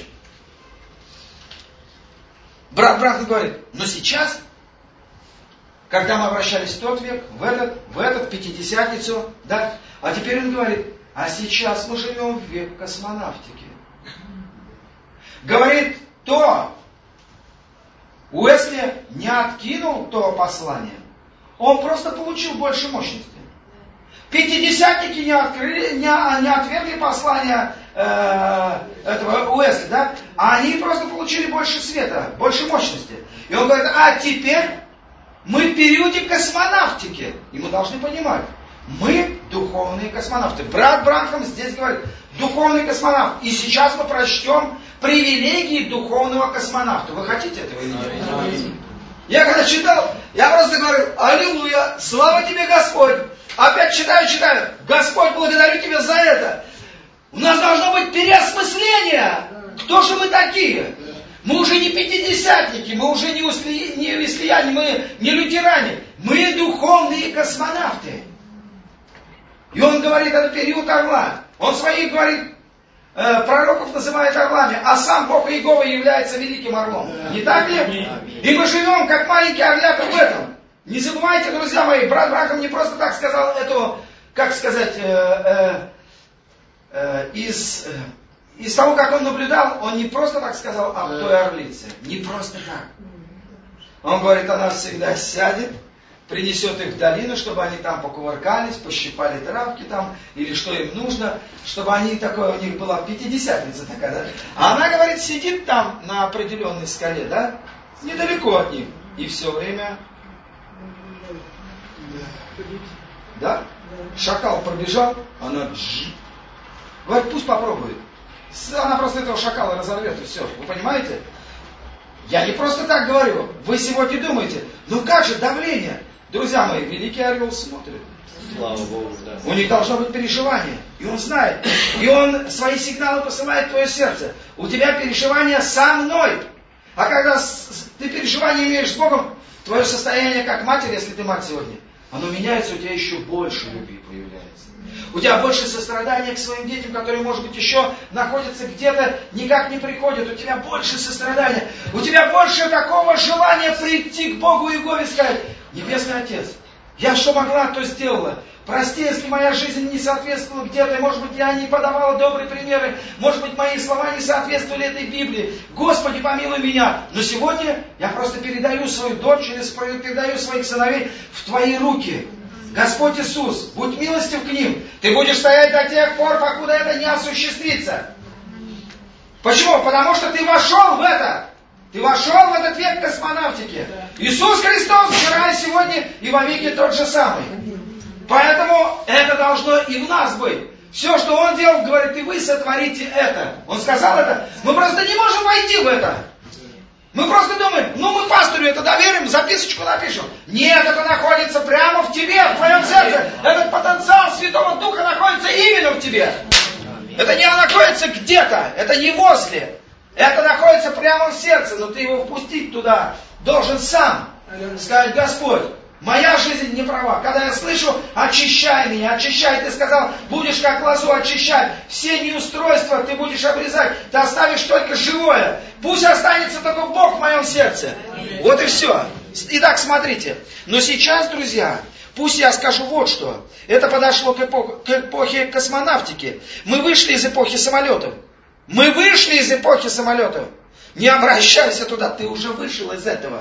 Брат Бранхам говорит: но сейчас, когда мы обращались в тот век, в этот, в этот, в Пятидесятницу, да, а теперь он говорит: а сейчас мы живем в век космонавтики. Говорит, то Уэсли не откинул то послание, он просто получил больше мощности. Пятидесятники не, открыли, не, не отвергли послание э, этого Уэсли, да? А они просто получили больше света, больше мощности. И он говорит: а теперь мы в периоде космонавтики. И мы должны понимать, мы духовные космонавты. Брат Бранхам здесь говорит: духовный космонавт. И сейчас мы прочтем привилегии духовного космонавта. Вы хотите этого или нет? Я когда читал, я просто говорю: аллилуйя, слава тебе, Господь. Опять читаю, читаю. Господь, благодарю тебя за это. У нас должно быть переосмысление. Кто же мы такие? Мы уже не пятидесятники, мы уже не, усли, не веслияне, мы не лютеране. Мы духовные космонавты. И он говорит, это период орла. Он своих, говорит, э, пророков называет орлами, а сам Бог Иегова является великим орлом. Не так ли? И мы живем, как маленькие орлята в этом. Не забывайте, друзья мои, брат Бранхам не просто так сказал эту, как сказать, э, э, э, из, э, из того, как он наблюдал, он не просто так сказал о той орлице. Не просто так. Он говорит, она всегда сядет, принесет их в долину, чтобы они там покувыркались, пощипали травки там, или что им нужно, чтобы они такое, у них была пятидесятница такая, да? А она, говорит, сидит там на определенной скале, да, недалеко от них, и все время... Да? Шакал пробежал, она джи. Говорит, пусть попробует. Она просто этого шакала разорвет, и все. Вы понимаете? Я не просто так говорю. Вы сегодня думаете, ну как же давление? Друзья мои, великий орел смотрит. Слава Богу, да. У них должно быть переживание. И он знает. И он свои сигналы посылает в твое сердце. У тебя переживание со мной. А когда ты переживание имеешь с Богом, твое состояние как матери, если ты мать сегодня, оно меняется, у тебя еще больше любви появляется. У тебя больше сострадания к своим детям, которые, может быть, еще находятся где-то, никак не приходят. У тебя больше сострадания. У тебя больше такого желания прийти к Богу и Иегове и сказать: Небесный Отец, я что могла, то сделала. Прости, если моя жизнь не соответствовала где-то, может быть, я не подавала добрые примеры, может быть, мои слова не соответствовали этой Библии. Господи, помилуй меня. Но сегодня я просто передаю свою дочь, или передаю своих сыновей в Твои руки. Господь Иисус, будь милостив к ним. Ты будешь стоять до тех пор, покуда это не осуществится. Почему? Потому что ты вошел в это. Ты вошел в этот век космонавтики. Иисус Христос вчера, и сегодня, и вовеки тот же самый. Поэтому это должно и в нас быть. Все, что Он делал, говорит, и вы сотворите это. Он сказал это. Мы просто не можем войти в это. Мы просто думаем, ну мы пастырю это доверим, записочку напишем. Нет, это находится прямо в тебе, в твоем сердце. Этот потенциал Святого Духа находится именно в тебе. Это не находится где-то, это не возле. Это находится прямо в сердце, но ты его впустить туда должен сам. Сказать: Господь, моя жизнь не права. Когда я слышу, очищай меня, очищай. Ты сказал, будешь как лозу очищать. Все неустройства ты будешь обрезать. Ты оставишь только живое. Пусть останется только Бог в моем сердце. Вот и все. Итак, смотрите. Но сейчас, друзья, пусть я скажу вот что. Это подошло к, эпох, к эпохе космонавтики. Мы вышли из эпохи самолетов. Мы вышли из эпохи самолетов. Не обращайся туда, ты уже вышел из этого.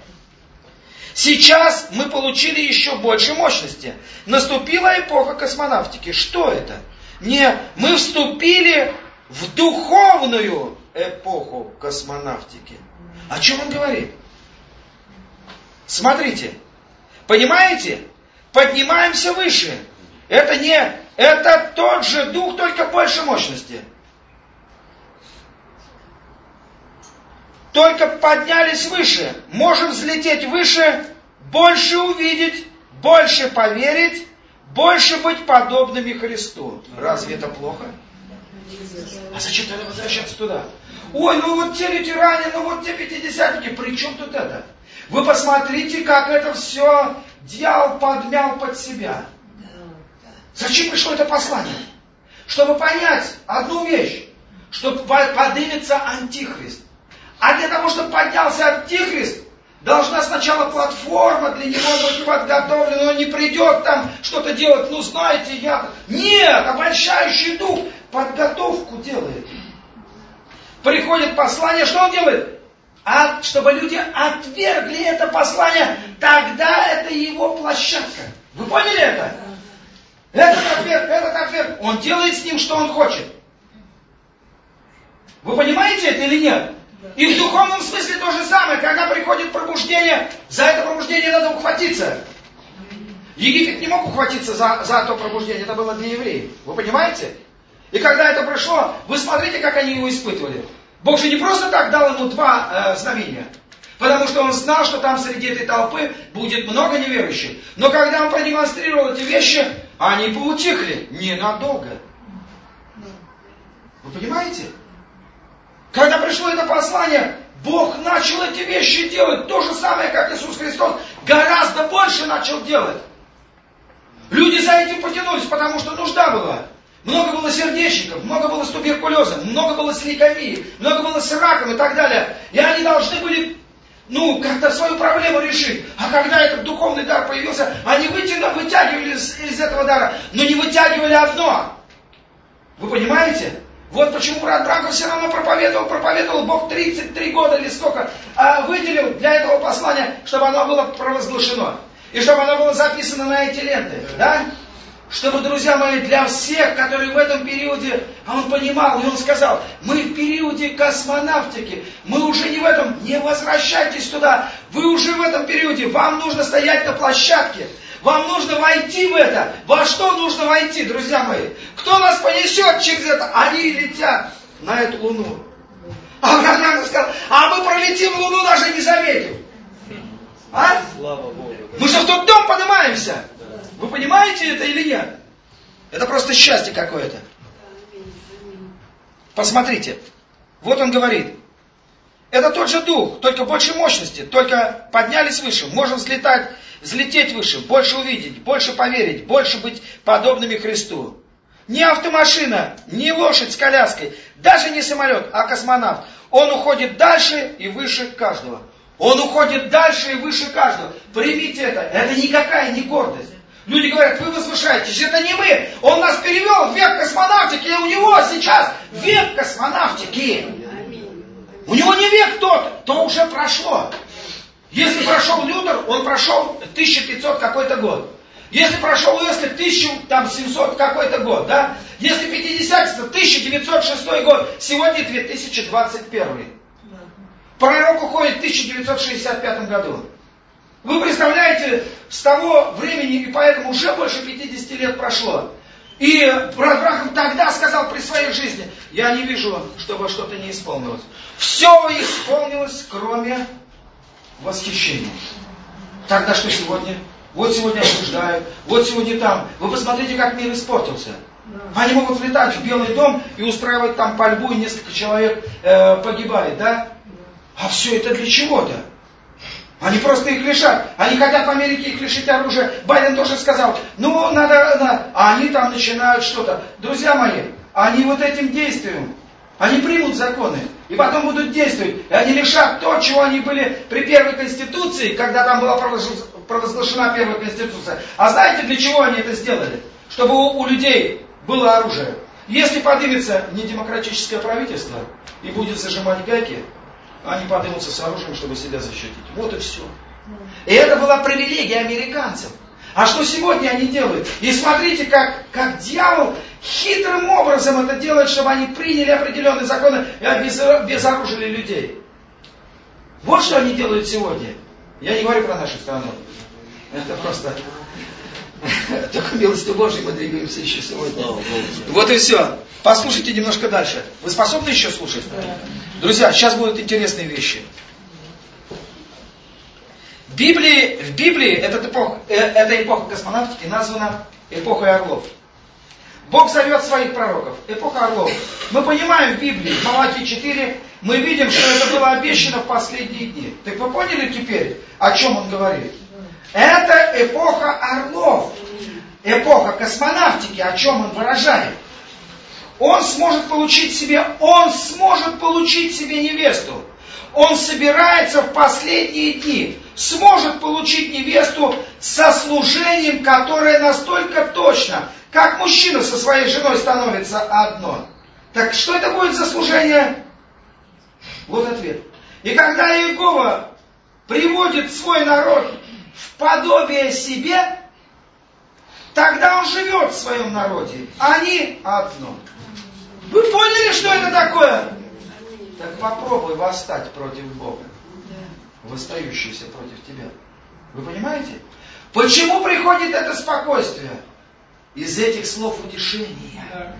Сейчас мы получили еще больше мощности. Наступила эпоха космонавтики. Что это? Не, мы вступили в духовную эпоху космонавтики. О чем он говорит? Смотрите, понимаете? Поднимаемся выше. Это не, это тот же дух, только больше мощности. Только поднялись выше. Можем взлететь выше, больше увидеть, больше поверить, больше быть подобными Христу. Разве это плохо? А зачем тогда возвращаться туда? Ой, ну вот те ветераны, ну вот те пятидесятники, при чем тут это? Вы посмотрите, как это все дьявол подмял под себя. Зачем пришло это послание? Чтобы понять одну вещь, чтобы поднимется антихрист. А для того, чтобы поднялся антихрист, должна сначала платформа для него быть подготовлена. Он не придет там что-то делать, ну знаете, я... Нет, обольщающий дух подготовку делает. Приходит послание, что он делает? А чтобы люди отвергли это послание, тогда это его площадка. Вы поняли это? Этот отверг, этот отверг. Он делает с ним, что он хочет. Вы понимаете это или нет? И в духовном смысле то же самое. Когда приходит пробуждение, за это пробуждение надо ухватиться. Египет не мог ухватиться за, за то пробуждение. Это было для евреев. Вы понимаете? И когда это пришло, вы смотрите, как они его испытывали. Бог же не просто так дал ему два э, знамения. Потому что он знал, что там среди этой толпы будет много неверующих. Но когда он продемонстрировал эти вещи, они поутихли ненадолго. Вы понимаете? Когда пришло это послание, Бог начал эти вещи делать. То же самое, как Иисус Христос. Гораздо больше начал делать. Люди за этим потянулись, потому что нужда была. Много было сердечников, много было с туберкулезом, много было с лейкемией, много было с раком и так далее. И они должны были, ну, как-то свою проблему решить. А когда этот духовный дар появился, они вытягивали, вытягивали из, из этого дара, но не вытягивали одно. Вы понимаете? Вот почему брат Бранко все равно проповедовал, проповедовал, Бог тридцать три года или сколько а выделил для этого послания, чтобы оно было провозглашено. И чтобы оно было записано на эти ленты. Да? Чтобы, друзья мои, для всех, которые в этом периоде, а он понимал, и он сказал, мы в периоде космонавтики, мы уже не в этом, не возвращайтесь туда, вы уже в этом периоде, вам нужно стоять на площадке, вам нужно войти в это. Во что нужно войти, друзья мои? Кто нас понесет через это? Они летят на эту Луну. А Авраам сказал, а мы пролетим Луну, даже не заметив. А? Мы же в тот дом поднимаемся. Вы понимаете это или нет? Это просто счастье какое-то. Посмотрите. Вот он говорит. Это тот же дух, только больше мощности. Только поднялись выше. Можем взлетать, взлететь выше, больше увидеть, больше поверить, больше быть подобными Христу. Не автомашина, не лошадь с коляской, даже не самолет, а космонавт. Он уходит дальше и выше каждого. Он уходит дальше и выше каждого. Примите это. Это никакая не гордость. Люди говорят, вы возвышаетесь, это не мы. Он нас перевел в век космонавтики, и у него сейчас век космонавтики. У него не век тот, то уже прошло. Если прошел Лютер, он прошел тысяча пятьсот какой-то год. Если прошел Уэсли, тысяча семьсот какой-то год, да? Если пятидесятый, тысяча девятьсот шестой год, сегодня две тысячи двадцать первый. Пророк уходит в тысяча девятьсот шестьдесят пятом году. Вы представляете, с того времени, и поэтому уже больше пятидесяти лет прошло. И брат Брахам тогда сказал при своей жизни, я не вижу, чтобы что-то не исполнилось. Все исполнилось, кроме восхищения. Тогда что сегодня? Вот сегодня осуждают, вот сегодня там. Вы посмотрите, как мир испортился. Они могут влетать в Белый дом и устраивать там пальбу, и несколько человек э, погибает, да? А все это для чего-то? Они просто их лишат. Они хотят в Америке их лишить оружия. Байден тоже сказал, ну надо, надо. А они там начинают что-то. Друзья мои, они вот этим действием, они примут законы. И потом будут действовать. И они лишат то, чего они были при первой конституции, когда там была провозглашена первая конституция. А знаете, для чего они это сделали? Чтобы у, у людей было оружие. Если поднимется недемократическое правительство и будет зажимать гайки, они поднимутся с оружием, чтобы себя защитить. Вот и все. И это была привилегия американцев. А что сегодня они делают? И смотрите, как, как дьявол хитрым образом это делает, чтобы они приняли определенные законы и обезоружили людей. Вот что они делают сегодня. Я не говорю про нашу страну. Это просто... Только милостью Божьей мы двигаемся еще сегодня. Вот и все. Послушайте немножко дальше. Вы способны еще слушать? Друзья, сейчас будут интересные вещи. В Библии, в Библии эта эпоха, эта эпоха космонавтики названа эпохой орлов. Бог зовет своих пророков. Эпоха орлов. Мы понимаем в Библии, в Малахии четыре, мы видим, что это было обещано в последние дни. Так вы поняли теперь, о чем он говорит? Это эпоха орлов. Эпоха космонавтики, о чем он выражает. Он сможет получить себе, он сможет получить себе невесту. Он собирается в последние дни, сможет получить невесту со служением, которое настолько точно, как мужчина со своей женой становится одно. Так что это будет за служение? Вот ответ. И когда Иегова приводит свой народ в подобие себе, тогда он живет в своем народе. Они одно. Вы поняли, что это такое? Так попробуй восстать против Бога, восстающийся против тебя. Вы понимаете? Почему приходит это спокойствие? Из этих слов утешения.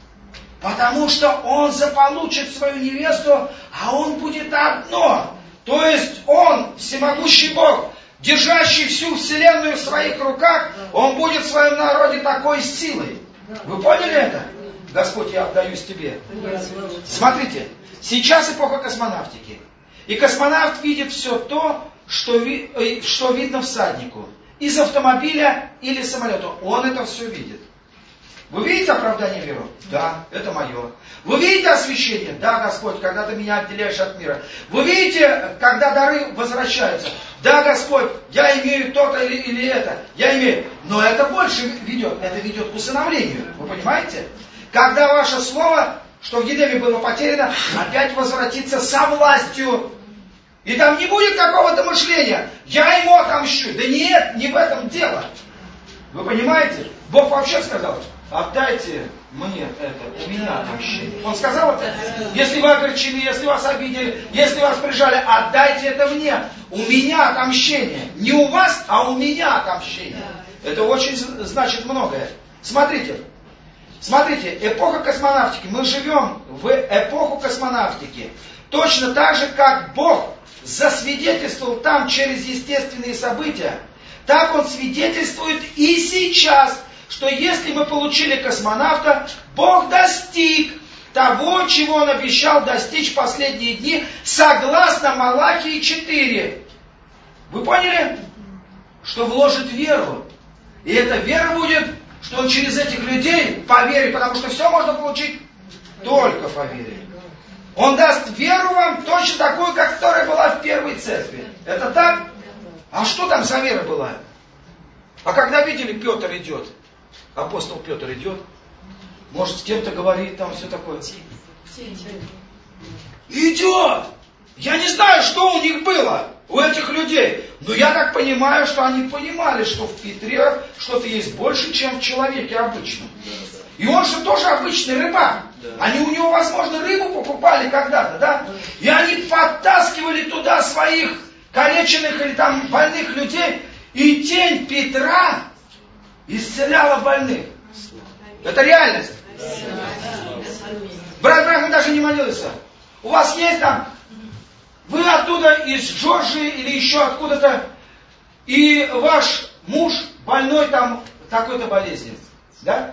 Потому что он заполучит свою невесту, а он будет одно. То есть он, всемогущий Бог, держащий всю вселенную в своих руках, он будет в своем народе такой силой. Вы поняли это? Господь, я отдаюсь тебе. Смотрите, сейчас эпоха космонавтики. И космонавт видит все то, что, ви, что видно всаднику. Из автомобиля или самолета. Он это все видит. Вы видите оправдание веры? Да, это мое. Вы видите освящение? Да, Господь, когда ты меня отделяешь от мира. Вы видите, когда дары возвращаются? Да, Господь, я имею то-то или, или это. Я имею. Но это больше ведет. Это ведет к усыновлению. Вы понимаете? Когда ваше слово, что в Едеме было потеряно, опять возвратится со властью. И там не будет какого-то мышления. Я ему отомщу. Да нет, не в этом дело. Вы понимаете? Бог вообще сказал, отдайте мне это, у меня отомщение. Он сказал это? Если вы огорчены, если вас обидели, если вас прижали, отдайте это мне. У меня отомщение. Не у вас, а у меня отомщение. Это очень значит многое. Смотрите. Смотрите, эпоха космонавтики. Мы живем в эпоху космонавтики. Точно так же, как Бог засвидетельствовал там через естественные события, так Он свидетельствует и сейчас, что если мы получили космонавта, Бог достиг того, чего Он обещал достичь в последние дни, согласно Малахии четыре. Вы поняли? Что вложит веру. И эта вера будет, что Он через этих людей поверит, потому что все можно получить только по вере. Он даст веру вам точно такую, как которая была в первой церкви. Это так? А что там за вера была? А когда видели, Петр идет, апостол Петр идет, может с кем-то говорит, там все такое. Идет! Я не знаю, что у них было, у этих людей. Но я так понимаю, что они понимали, что в Петре что-то есть больше, чем в человеке обычном. И он же тоже обычный рыбак. Они у него, возможно, рыбу покупали когда-то, да? И они подтаскивали туда своих калеченных или там больных людей. И тень Петра исцеляла больных. Это реальность. Брат Брахман даже не молился. У вас есть там, вы оттуда из Джорджии или еще откуда-то, и ваш муж больной там такой-то болезнью. Да?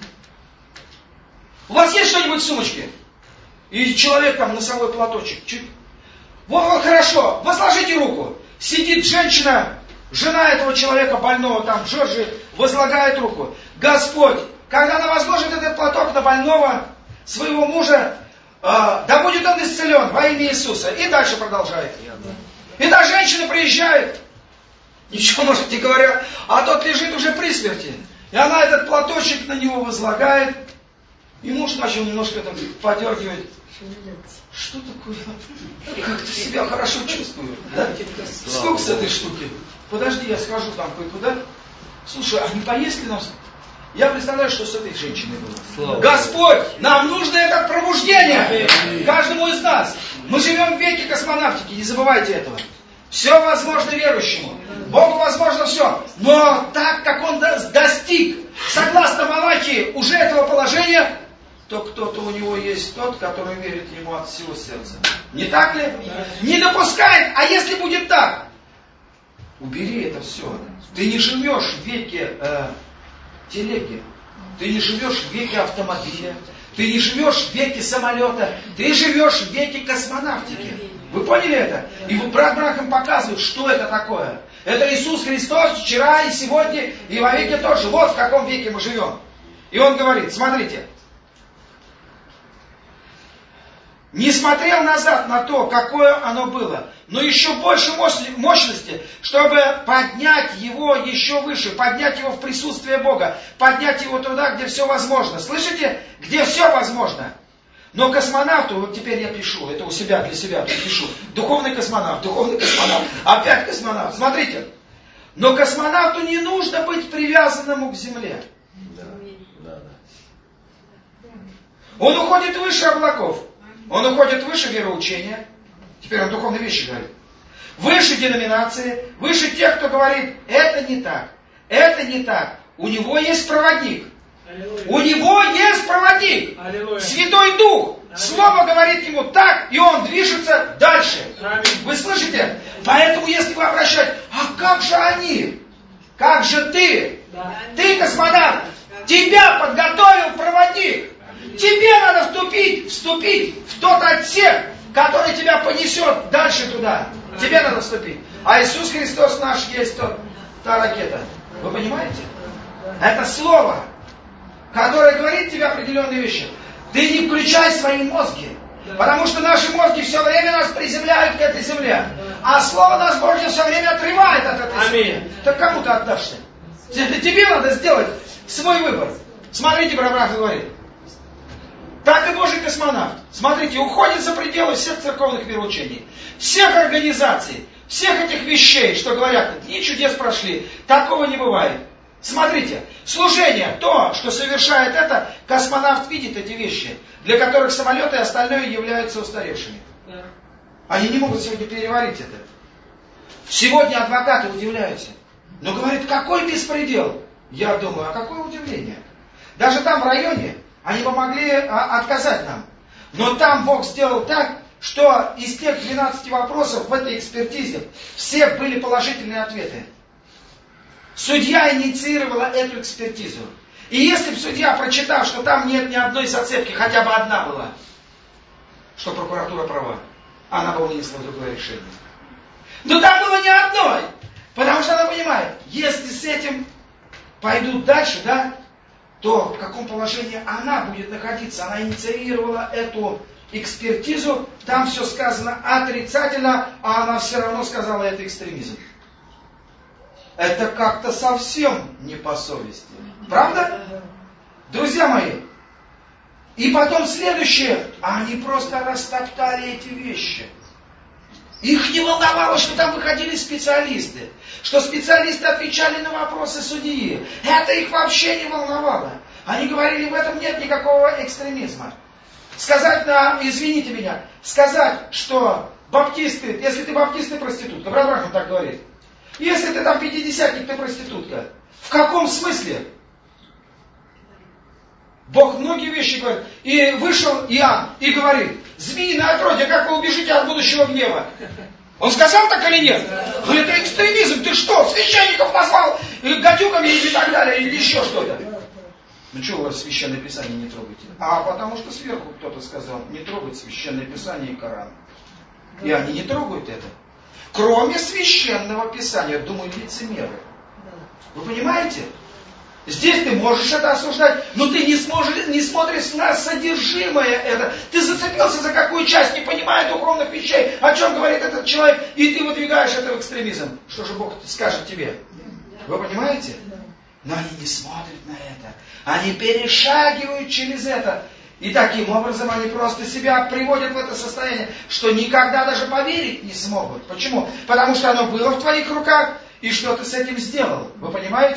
У вас есть что-нибудь в сумочке? И человек там носовой платочек. Чуть. Вот, вот хорошо, возложите руку. Сидит женщина, жена этого человека больного там в Джорджии, возлагает руку. Господь, когда она возложит этот платок на больного своего мужа, э, да будет он исцелен во имя Иисуса. И дальше продолжает. И та женщина приезжает, ничего, может, не говоря, а тот лежит уже при смерти. И она этот платочек на него возлагает. И муж начал немножко там подергивать. Что такое? Как-то себя хорошо чувствую. Да? Сколько с этой штуки? Подожди, я схожу там кое-куда. Слушай, а не поесть ли нам? Я представляю, что с этой женщиной было. Господь, нам нужно это пробуждение. Каждому из нас. Мы живем в веке космонавтики, не забывайте этого. Все возможно верующему. Богу возможно все. Но так как он достиг, согласно Малахии, уже этого положения, то кто-то у него есть тот, который верит ему от всего сердца. Не так ли? Не допускает. А если будет так? Убери это все. Ты не живешь в веке э, телеги. Ты не живешь в веке автомобиля. Ты не живешь в веке самолета. Ты живешь в веке космонавтики. Вы поняли это? И вот брат Брахам показывает, что это такое. Это Иисус Христос вчера и сегодня и во веки тоже. Вот в каком веке мы живем. И он говорит, смотрите. Не смотрел назад на то, какое оно было, но еще больше мощности, чтобы поднять его еще выше, поднять его в присутствие Бога, поднять его туда, где все возможно. Слышите? Где все возможно. Но космонавту, вот теперь я пишу, это у себя, для себя пишу, духовный космонавт, духовный космонавт, опять космонавт. Смотрите, но космонавту не нужно быть привязанному к Земле. Он уходит выше облаков. Он уходит выше вероучения. Теперь он духовные вещи говорит. Выше деноминации, выше тех, кто говорит, это не так, это не так. У него есть проводник. Аллилуйя. У него есть проводник. Аллилуйя. Святой Дух. Аллилуйя. Слово говорит ему так, и он движется дальше. Аминь. Вы слышите? Поэтому, если вы обращаете, а как же они? Как же ты? Да. Ты, космонавт, тебя подготовил проводник. Тебе надо вступить, вступить в тот отсек, который тебя понесет дальше туда. Тебе надо вступить. А Иисус Христос наш есть тот, та ракета. Вы понимаете? Это слово, которое говорит тебе определенные вещи. Ты не включай свои мозги. Потому что наши мозги все время нас приземляют к этой земле. А Слово нас Божье все время отрывает от этой земли. Так кому ты отдашься? Тебе надо сделать свой выбор. Смотрите, брат Брахам говорит. Так и Божий космонавт. Смотрите, уходит за пределы всех церковных вероучений, всех организаций, всех этих вещей, что говорят, дни чудес прошли. Такого не бывает. Смотрите, служение, то, что совершает это, космонавт видит эти вещи, для которых самолеты и остальное являются устаревшими. Они не могут сегодня переварить это. Сегодня адвокаты удивляются. Но говорит, какой беспредел? Я думаю, а какое удивление? Даже там в районе они бы могли а, отказать нам. Но там Бог сделал так, что из тех двенадцати вопросов в этой экспертизе все были положительные ответы. Судья инициировала эту экспертизу. И если бы судья, прочитав, что там нет ни одной зацепки, хотя бы одна была, что прокуратура права, она бы вынесла другое решение. Но там было ни одной. Потому что она понимает, если с этим пойдут дальше, да, то в каком положении она будет находиться. Она инициировала эту экспертизу, там все сказано отрицательно, а она все равно сказала, это экстремизм. Это как-то совсем не по совести. Правда? Друзья мои. И потом следующее. Они просто растоптали эти вещи. Их не волновало, что там выходили специалисты. Что специалисты отвечали на вопросы судьи. Это их вообще не волновало. Они говорили, в этом нет никакого экстремизма. Сказать нам, извините меня, сказать, что баптисты, если ты баптист, ты проститутка. Брат Брахам так говорит. Если ты там пятидесятник, ты проститутка. В каком смысле? Бог многие вещи говорит. И вышел Иоанн и говорит, змеиное отродье, как вы убежите от будущего гнева? Он сказал так или нет? Говорит, это экстремизм, ты что, священников назвал гадюками и так далее, или еще что-то? Ну что у вас Священное Писание не трогайте? А потому что сверху кто-то сказал, не трогать Священное Писание и Коран. И они не трогают это. Кроме Священного Писания, думаю, лицемеры. Вы понимаете? Здесь ты можешь это осуждать, но ты не, сможешь, не смотришь на содержимое это. Ты зацепился за какую часть, не понимая духовных вещей, о чем говорит этот человек, и ты выдвигаешь это в экстремизм. Что же Бог скажет тебе? Вы понимаете? Но они не смотрят на это. Они перешагивают через это. И таким образом они просто себя приводят в это состояние, что никогда даже поверить не смогут. Почему? Потому что оно было в твоих руках, и что ты с этим сделал. Вы понимаете?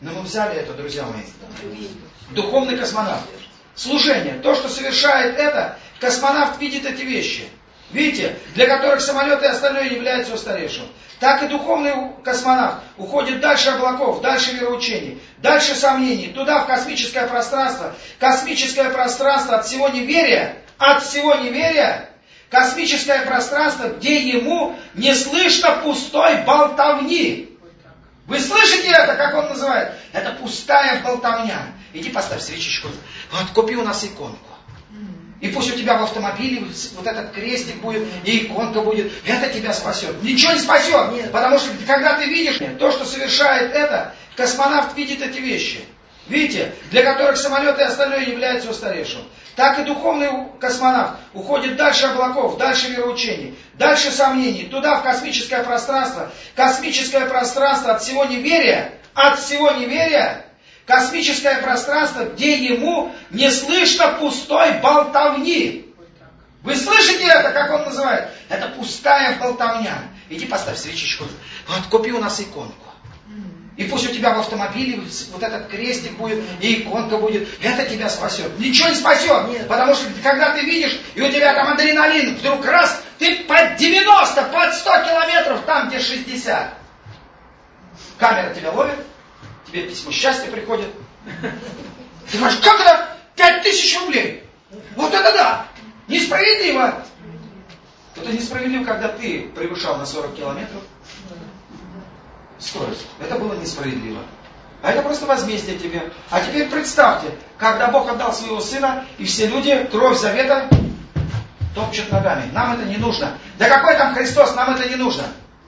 Но мы взяли это, друзья мои. Духовный космонавт. Служение. То, что совершает это, космонавт видит эти вещи. Видите, для которых самолеты и остальное являются устаревшим. Так и духовный космонавт уходит дальше облаков, дальше вероучений, дальше сомнений, туда, в космическое пространство. Космическое пространство от всего неверия, от всего неверия, космическое пространство, где ему не слышно пустой болтовни. Вы слышите это, как он называет? Это пустая болтовня. Иди поставь свечечку. Вот, купи у нас иконку. И пусть у тебя в автомобиле вот этот крестик будет, и иконка будет. Это тебя спасет. Ничего не спасет. Нет. Потому что когда ты видишь то, что совершает это, космонавт видит эти вещи. Видите, для которых самолеты и остальное являются устаревшим. Так и духовный космонавт уходит дальше облаков, дальше вероучений, дальше сомнений, туда, в космическое пространство. Космическое пространство от всего неверия, от всего неверия, космическое пространство, где ему не слышно пустой болтовни. Вы слышите это, как он называет? Это пустая болтовня. Иди поставь свечечку. Вот, купи у нас иконку. И пусть у тебя в автомобиле вот этот крестик будет, и иконка будет. Это тебя спасет. Ничего не спасет. Нет. Потому что когда ты видишь, и у тебя там адреналин, вдруг раз, ты под девяносто, под сто километров, там где шестьдесят. Камера тебя ловит. Тебе письмо счастья приходит. Ты говоришь, как это? Пять тысяч рублей. Вот это да! Несправедливо. Это несправедливо, когда ты превышал на сорок километров скорость. Это было несправедливо. А это просто возмездие тебе. А теперь представьте, когда Бог отдал своего Сына, и все люди, кровь завета, топчут ногами. Нам это не нужно. Да какой там Христос, нам это не нужно.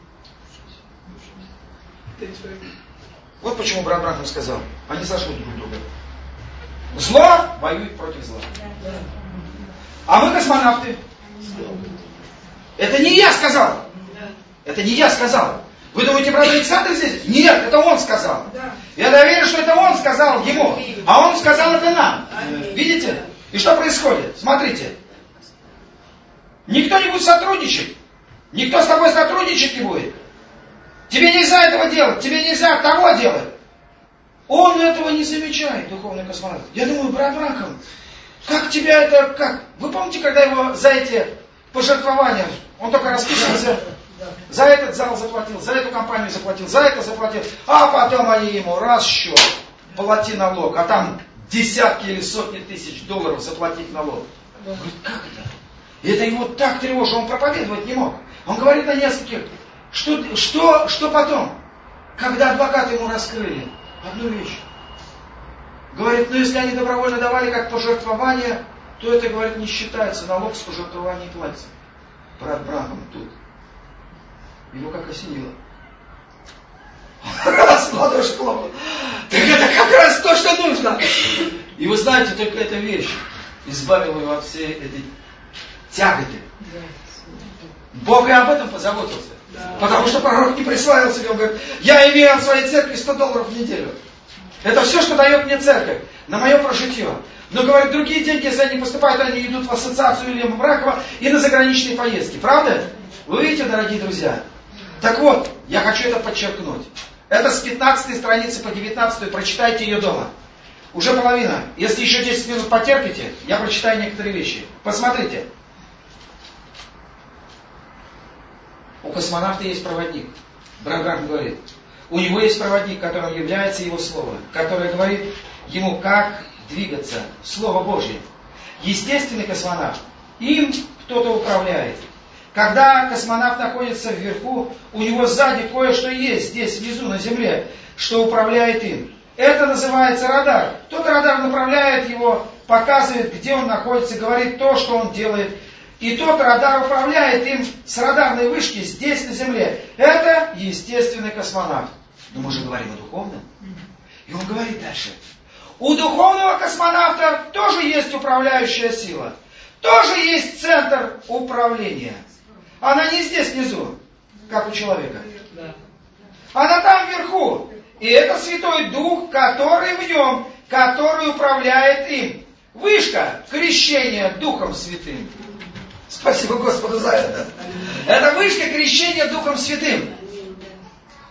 Вот почему брат Бранхам сказал, они сожгут друг друга. Зло воюет против зла. А мы космонавты. Это не я сказал. Это не я сказал. Вы думаете, брат Александр здесь? Нет, это он сказал. Я доверю, что это он сказал ему. А он сказал это нам. Видите? И что происходит? Смотрите. Никто не будет сотрудничать. Никто с тобой сотрудничать не будет. Тебе нельзя этого делать, тебе нельзя того делать. Он этого не замечает, духовный космонавт. Я думаю, брат Бранхам, как тебя это, как? Вы помните, когда его за эти пожертвования, он только расписывался, за этот зал заплатил, за эту компанию заплатил, за это заплатил, а потом они ему раз счет, плати налог, а там десятки или сотни тысяч долларов заплатить налог. Он говорит, как это? И это его так тревожило, он проповедовать не мог. Он говорит на нескольких. Что, что, что потом? Когда адвокаты ему раскрыли одну вещь. Говорит, ну если они добровольно давали как пожертвование, то это, говорит, не считается, налог с пожертвований платится. Брат Бранхам тут. Его как осенило. Раз, ладошь хлопал. Так это как раз то, что нужно. И вы знаете, только эта вещь избавила его от всей этой тяготы. Бог и об этом позаботился. Да. Потому что пророк не присваивал себе, он говорит, я имею от своей церкви сто долларов в неделю. Это все, что дает мне церковь, на мое прожитие. Но, говорит, другие деньги, если они поступают, они идут в ассоциацию Вильяма Бракова и на заграничные поездки. Правда? Вы видите, дорогие друзья? Так вот, я хочу это подчеркнуть. Это с пятнадцатой страницы по девятнадцатую, прочитайте ее дома. Уже половина. Если еще десять минут потерпите, я прочитаю некоторые вещи. Посмотрите. У космонавта есть проводник. Брат Бранхам говорит. У него есть проводник, которым является его слово. Который говорит ему, как двигаться. Слово Божье. Естественный космонавт. Им кто-то управляет. Когда космонавт находится вверху, у него сзади кое-что есть, здесь внизу на Земле, что управляет им. Это называется радар. Тот радар направляет его, показывает, где он находится, говорит то, что он делает. И тот радар управляет им с радарной вышки здесь на Земле. Это естественный космонавт. Но мы же говорим о духовном. И он говорит дальше. У духовного космонавта тоже есть управляющая сила. Тоже есть центр управления. Она не здесь внизу, как у человека. Она там вверху. И это Святой Дух, который в нем, который управляет им. Вышка крещения Духом Святым. Спасибо Господу за это. Это вышка крещения Духом Святым.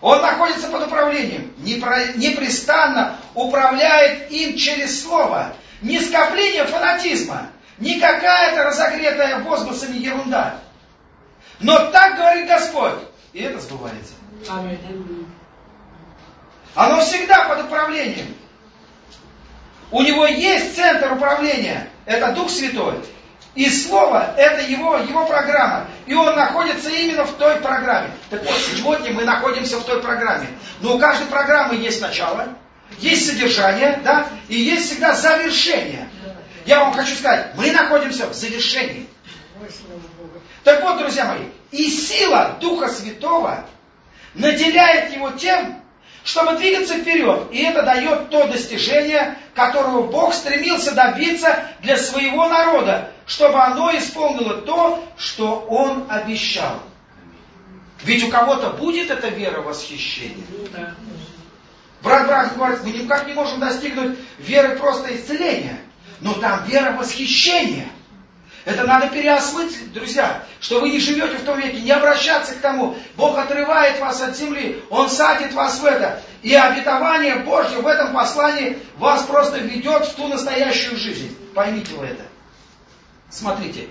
Он находится под управлением, непрестанно управляет им через слово. Не скопление фанатизма, не какая-то разогретая возгласами ерунда. Но так говорит Господь, и это сбывается. Аминь. Оно всегда под управлением. У него есть центр управления, это Дух Святой. И Слово, это его, его программа. И он находится именно в той программе. Так вот, сегодня мы находимся в той программе. Но у каждой программы есть начало, есть содержание, да, и есть всегда завершение. Я вам хочу сказать, мы находимся в завершении. Так вот, друзья мои, и сила Духа Святого наделяет его тем, чтобы двигаться вперед. И это дает то достижение, которого Бог стремился добиться для своего народа, чтобы оно исполнило то, что Он обещал. Ведь у кого-то будет эта вера восхищения. Брат Брах говорит, мы никак не можем достигнуть веры просто исцеления, но там вера восхищения. Это надо переосмыслить, друзья, что вы не живете в том веке, не обращаться к тому. Бог отрывает вас от земли, Он садит вас в это. И обетование Божье в этом послании вас просто ведет в ту настоящую жизнь. Поймите вы это. Смотрите.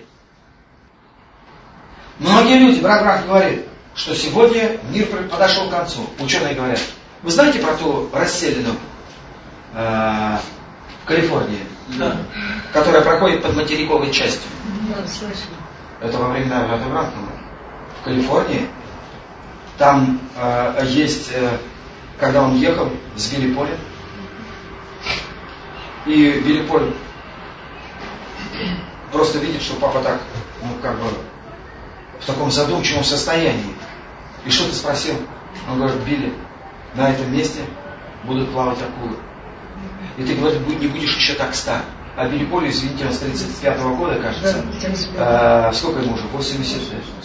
Многие люди, брат Брах говорит, что сегодня мир подошел к концу. Ученые говорят, вы знаете про ту расселину э, в Калифорнии? Да. Которая проходит под материковой частью. Да, слышно. Это во времена брата Бранхама. В Калифорнии. Там э, есть, э, когда он ехал с Билли Полем. И Билли Поль просто видит, что папа так, ну как бы, в таком задумчивом состоянии. И что-то спросил. Он говорит, Билли, на этом месте будут плавать акулы. И ты, говорит, не будешь еще так стар. А Билли Полю, извините, он с тридцать пятого года, кажется. Да, а, сколько ему уже? восемьдесят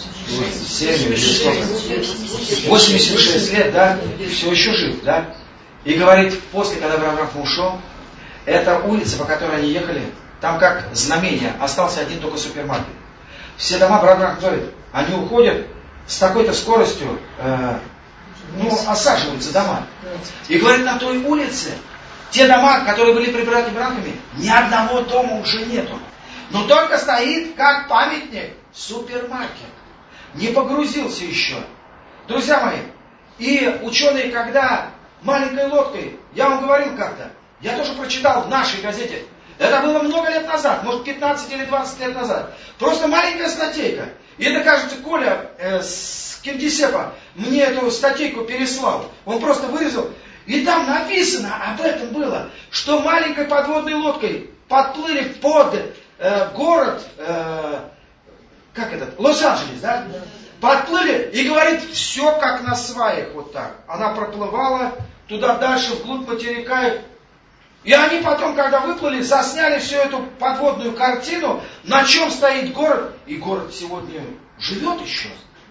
семь или сколько? восемьдесят шесть лет, да? Все еще жив, да? И говорит, после, когда Брахма ушел, эта улица, по которой они ехали, там как знамение, остался один только супермаркет. Все дома, Брахма говорит, они уходят с такой-то скоростью, э, ну, осаживаются дома. И говорит, на той улице, те дома, которые были при брате Бранхаме, ни одного дома уже нету. Но только стоит, как памятник, супермаркет. Не погрузился еще. Друзья мои, и ученые, когда маленькой лодкой, я вам говорил как-то, я тоже прочитал в нашей газете, это было много лет назад, может пятнадцать или двадцать лет назад. Просто маленькая статейка. И это, кажется, Коля э, с Кингисеппа мне эту статейку переслал. Он просто вырезал. И там написано, об этом было, что маленькой подводной лодкой подплыли под э, город, э, как этот, Лос-Анджелес, да? Да. Подплыли и говорит, все как на сваях, вот так. Она проплывала туда дальше, вглубь материка. И они потом, когда выплыли, засняли всю эту подводную картину, на чем стоит город. И город сегодня живет еще.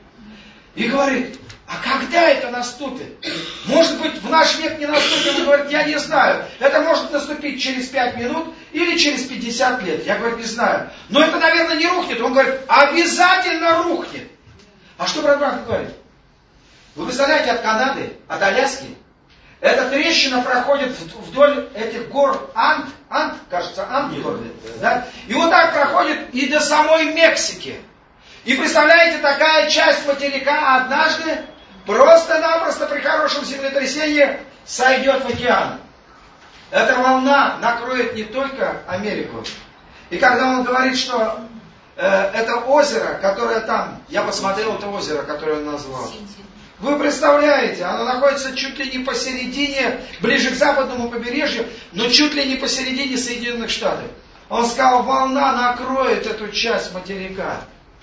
И говорит, а когда это наступит? Может быть, в наш век не наступит? Он говорит, я не знаю. Это может наступить через пять минут или через пятьдесят лет. Я, говорю, не знаю. Но это, наверное, не рухнет. Он говорит, обязательно рухнет. А что брат Брах говорит? Вы представляете, от Канады, от Аляски, эта трещина проходит вдоль этих гор Анд, Анд, кажется, Анд, горы, да? И вот так проходит и до самой Мексики. И представляете, такая часть материка однажды просто-напросто при хорошем землетрясении сойдет в океан. Эта волна накроет не только Америку. И когда он говорит, что э, это озеро, которое там, я посмотрел это озеро, которое он назвал. Вы представляете, оно находится чуть ли не посередине, ближе к западному побережью, но чуть ли не посередине Соединенных Штатов. Он сказал, волна накроет эту часть материка.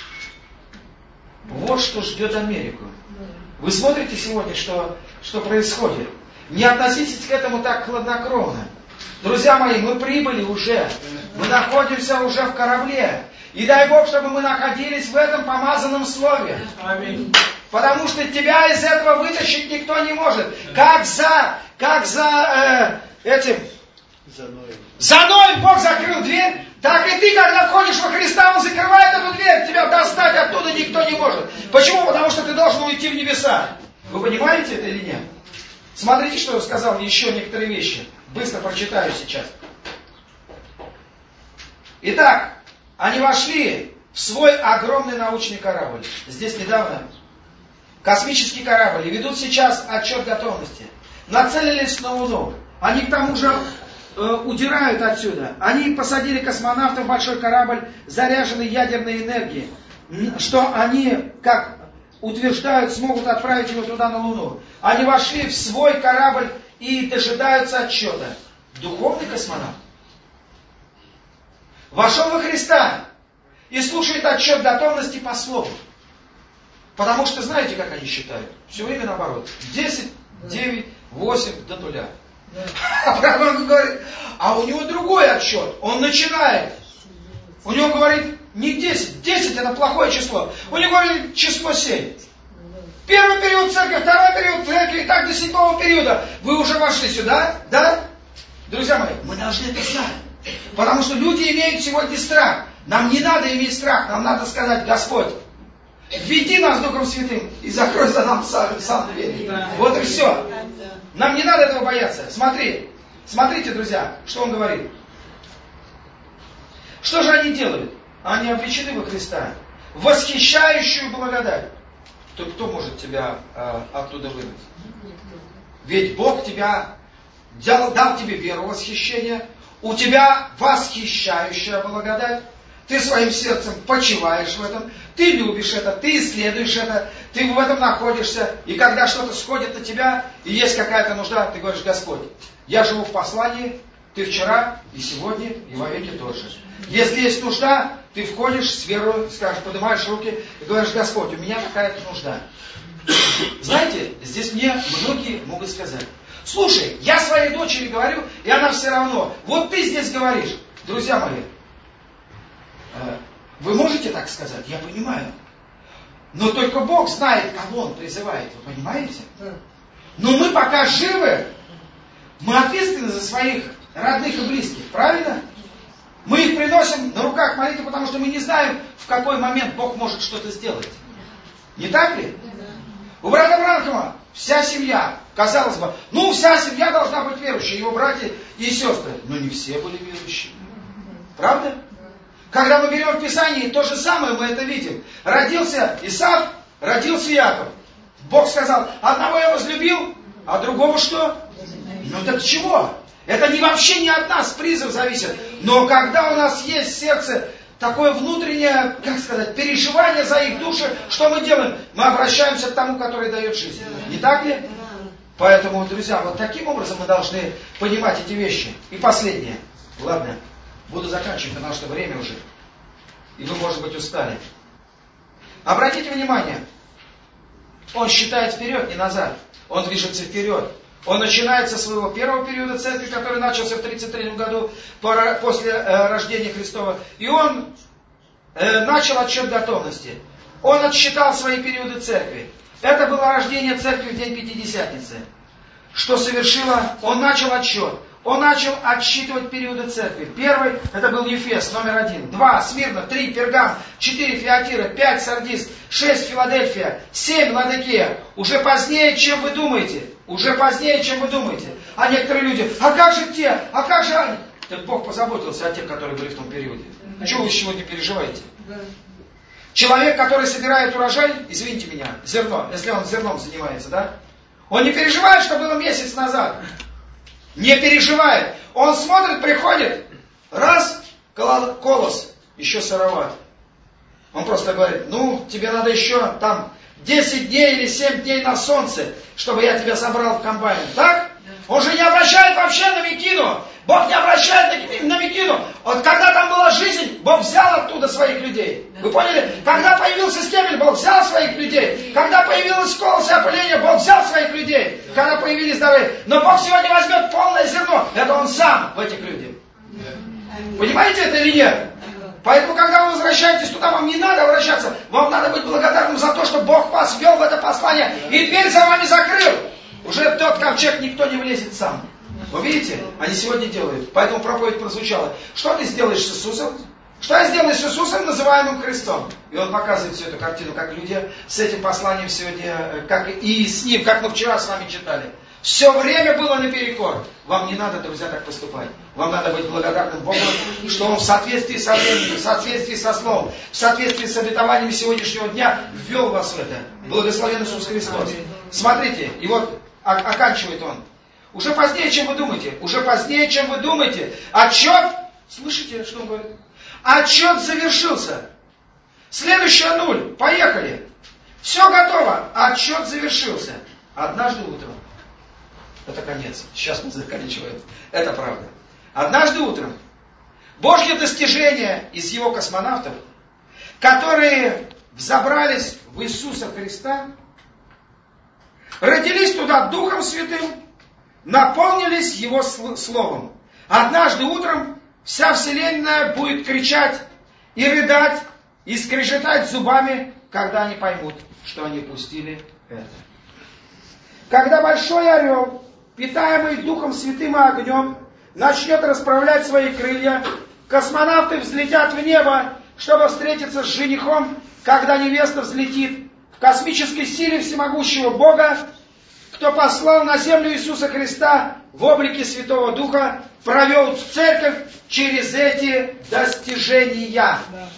Вот что ждет Америку. Вы смотрите сегодня, что, что происходит. Не относитесь к этому так хладнокровно. Друзья мои, мы прибыли уже. Мы находимся уже в корабле. И дай Бог, чтобы мы находились в этом помазанном слове. Аминь. Потому что тебя из этого вытащить никто не может. Как за, как за э, этим... За Ноем Бог закрыл дверь, так и ты, когда входишь во Христа, Он закрывает эту дверь, тебя достать оттуда никто не может. Почему? Потому что ты должен уйти в небеса. Вы понимаете это или нет? Смотрите, что я сказал, еще некоторые вещи. Быстро прочитаю сейчас. Итак, они вошли в свой огромный научный корабль. Здесь недавно. Космический корабль. И ведут сейчас отчет готовности. Нацелились на Луну. Они к тому же э, удирают отсюда. Они посадили космонавтов в большой корабль, заряженный ядерной энергией. Что они, как утверждают, смогут отправить его туда на Луну. Они вошли в свой корабль и дожидаются отчета. Духовный космонавт вошел во Христа и слушает отчет готовности по слову. Потому что знаете, как они считают? Все время наоборот. десять, девять, восемь до нуля. Авраам говорит, а у него другой отчет. Он начинает. У него говорит не десять. десять это плохое число. У него говорит число семь. Первый период церкви, второй период церкви, и так до седьмого периода. Вы уже вошли сюда, да? Друзья мои, мы должны это знать. Потому что люди имеют сегодня страх. Нам не надо иметь страх, нам надо сказать, Господь, введи нас Духом Святым и закрой за нам сам, сам дверь. Вот и все. Нам не надо этого бояться. Смотри, смотрите, друзья, что он говорит. Что же они делают? Они облечены во Христа. Восхищающую благодать. То кто может тебя э, оттуда вынуть? Ведь Бог тебя дал, дал тебе веру, восхищение. У тебя восхищающая благодать. Ты своим сердцем почиваешь в этом. Ты любишь это, ты исследуешь это. Ты в этом находишься. И когда что-то сходит на тебя, и есть какая-то нужда, ты говоришь, Господь, я живу в послании, ты вчера, и сегодня, и вовеки тоже. Если есть нужда, ты входишь с верой, скажешь, поднимаешь руки и говоришь, Господь, у меня какая-то нужда. Знаете, здесь мне многие могут сказать, слушай, я своей дочери говорю, и она все равно. Вот ты здесь говоришь. Друзья мои, вы можете так сказать, я понимаю. Но только Бог знает, кого Он призывает, вы понимаете? Но мы пока живы, мы ответственны за своих родных и близких, правильно? Мы их приносим на руках молитвы, потому что мы не знаем, в какой момент Бог может что-то сделать. Не так ли? У брата Бранхама вся семья, казалось бы, ну вся семья должна быть верующей, его братья и сестры. Но не все были верующие. Правда? Когда мы берем в Писании, то же самое мы это видим. Родился Исав, родился Яков. Бог сказал, одного я возлюбил, а другого что? Ну так чего? Это не вообще не от нас призыв зависит. Но когда у нас есть в сердце такое внутреннее, как сказать, переживание за их души, что мы делаем? Мы обращаемся к тому, который дает жизнь. Не так ли? Поэтому, друзья, вот таким образом мы должны понимать эти вещи. И последнее. Ладно, буду заканчивать, потому что время уже. И вы, может быть, устали. Обратите внимание. Он считает вперед, не назад. Он движется вперед. Он начинает со своего первого периода церкви, который начался в тридцать третьем году после рождения Христова. И он начал отсчет готовности. Он отсчитал свои периоды церкви. Это было рождение церкви в день Пятидесятницы. Что совершило? Он начал отсчет. Он начал отсчитывать периоды церкви. Первый, это был Ефес, номер один. Два, Смирна. Три, Пергам. Четыре, Фиатира. Пять, Сардис. Шесть, Филадельфия. Семь, Ладикия. Уже позднее, чем вы думаете. Уже позднее, чем вы думаете. А некоторые люди, а как же те? А как же они? Так Бог позаботился о тех, которые были в том периоде. Чего вы сегодня переживаете? Человек, который собирает урожай, извините меня, зерно, если он зерном занимается, да? Он не переживает, что было месяц назад. Не переживает. Он смотрит, приходит, раз, колос, еще сыроват. Он просто говорит, ну, тебе надо еще там десять дней или семь дней на солнце, чтобы я тебя собрал в комбайн. Так? Он же не обращает вообще на Микину. Бог не обращает на Микину. Вот когда там была жизнь, Бог взял оттуда своих людей. Вы поняли? Когда появился стебель, Бог взял своих людей. Когда появилось колос и опыление, Бог взял своих людей. Когда появились дары. Но Бог сегодня возьмет полное зерно. Это Он сам в этих людях. Понимаете это или нет? Поэтому, когда вы возвращаетесь туда, вам не надо обращаться. Вам надо быть благодарным за то, что Бог вас ввел в это послание и дверь за вами закрыл. Уже в тот ковчег никто не влезет сам. Вы видите? Они сегодня делают. Поэтому проповедь прозвучала. Что ты сделаешь с Иисусом? Что я сделал с Иисусом, называемым Христом? И он показывает всю эту картину, как люди с этим посланием сегодня, как и с ним, как мы вчера с вами читали. Все время было наперекор. Вам не надо, друзья, так поступать. Вам надо быть благодарным Богу, что Он в соответствии со временем, в соответствии со Словом, в соответствии с обетованиями сегодняшнего дня ввел вас в это. Благословен Иисус Христос. Смотрите, и вот оканчивает Он. Уже позднее, чем вы думаете. Уже позднее, чем вы думаете. Отчет, слышите, что Он говорит? Отчет завершился. Следующая нуль. Поехали. Все готово. Отчет завершился. Однажды утром. Это конец. Сейчас мы заканчиваем. Это правда. Однажды утром Божьи достижения из его космонавтов, которые взобрались в Иисуса Христа, родились туда Духом Святым, наполнились Его Словом. Однажды утром вся Вселенная будет кричать и рыдать, и скрежетать зубами, когда они поймут, что они пустили это. Когда большой орел, питаемый Духом Святым и огнем, начнет расправлять свои крылья, космонавты взлетят в небо, чтобы встретиться с женихом, когда невеста взлетит. В космической силе всемогущего Бога, кто послал на землю Иисуса Христа в облике Святого Духа, провел церковь через эти достижения.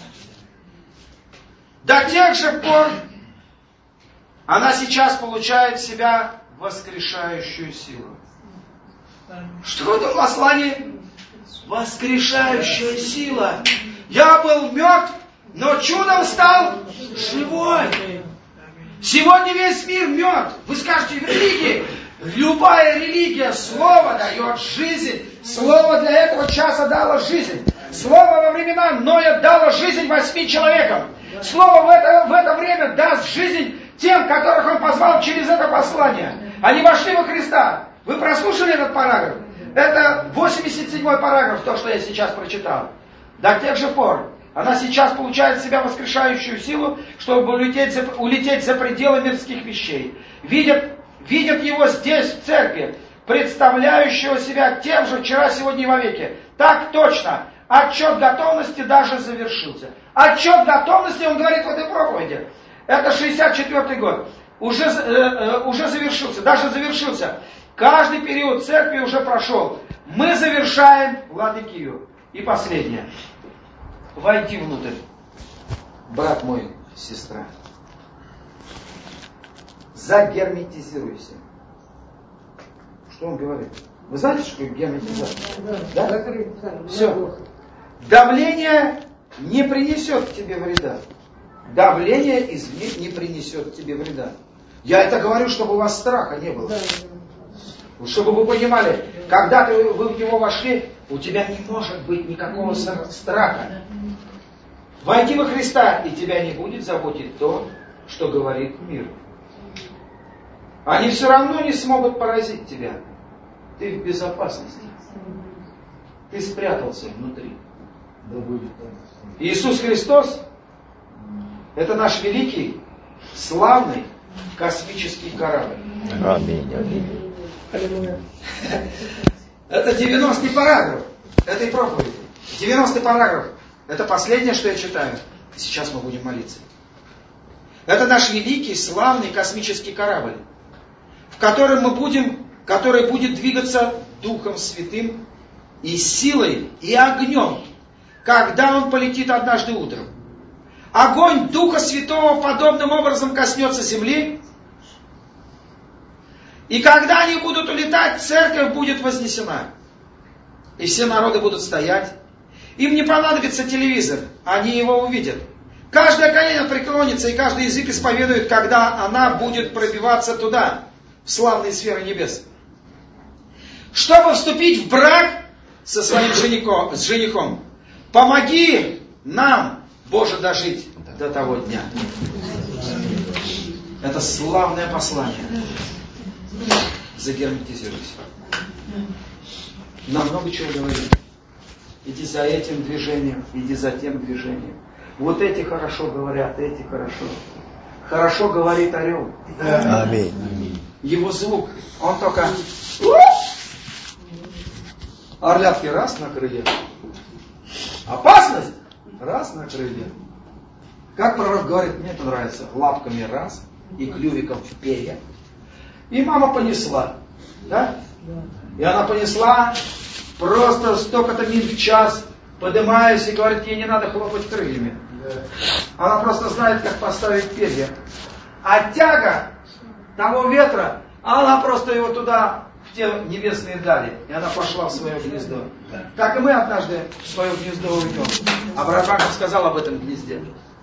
До тех же пор она сейчас получает в себя воскрешающую силу. Что в этом послании? Воскрешающая сила. Я был мертв, но чудом стал живой. Сегодня весь мир мертв. Вы скажете, в религии. Любая религия, слово дает жизнь. Слово для этого часа дало жизнь. Слово во времена Ноя дало жизнь восьми человекам. Слово в это, в это время даст жизнь тем, которых он позвал через это послание. Они вошли во Христа. Вы прослушали этот параграф? Это восемьдесят седьмой параграф, то, что я сейчас прочитал. До тех же пор она сейчас получает в себя воскрешающую силу, чтобы улететь за, улететь за пределы мирских вещей. Видят, видят его здесь, в церкви, представляющего себя тем же вчера, сегодня и вовеки. Так точно. Отчет готовности даже завершился. Отчет готовности, он говорит в этой проповеди. Это шестьдесят четвёртый год. Уже, э, э, уже завершился, даже завершился. Каждый период церкви уже прошел. Мы завершаем Ладыкию. И последнее. Войти внутрь. Брат мой, сестра. Загерметизируйся. Что он говорит? Вы знаете, что такое герметизация? Да? Да? Все. Давление не принесет тебе вреда. Давление извне не принесет тебе вреда. Я это говорю, чтобы у вас страха не было. Чтобы вы понимали, когда ты, вы в него вошли, у тебя не может быть никакого страха. Войди во Христа, и тебя не будет заботить то, что говорит мир. Они все равно не смогут поразить тебя. Ты в безопасности. Ты спрятался внутри. Иисус Христос — это наш великий, славный космический корабль. Аминь, аминь. Это девяностый параграф этой проповеди. девяностый параграф. Это последнее, что я читаю. Сейчас мы будем молиться. Это наш великий, славный космический корабль, в котором мы будем, который будет двигаться Духом Святым и силой, и огнем, когда он полетит однажды утром. Огонь Духа Святого подобным образом коснется земли, и когда они будут улетать, церковь будет вознесена. И все народы будут стоять. Им не понадобится телевизор, они его увидят. Каждое колено преклонится, и каждый язык исповедует, когда она будет пробиваться туда, в славные сферы небес. Чтобы вступить в брак со своим женихом, с женихом, помоги нам, Боже, дожить до того дня. Это славное послание. Загерметизируйся. Нам много чего говорит. Иди за этим движением, иди за тем движением. Вот эти хорошо говорят, эти хорошо. Хорошо говорит орел. Аминь. Его звук, он только орлятки раз на крыле. Опасность раз накрыли. Как пророк говорит, мне это нравится, лапками раз и клювиком в перья. И мама понесла. Да? И она понесла просто столько-то миль в час, поднимаясь и говорит, ей не надо хлопать крыльями. Она просто знает, как поставить перья. А тяга того ветра, она просто его туда, в те небесные дали. И она пошла в свое гнездо. Так и мы однажды в свое гнездо уйдем. Авраам сказал об этом гнезде.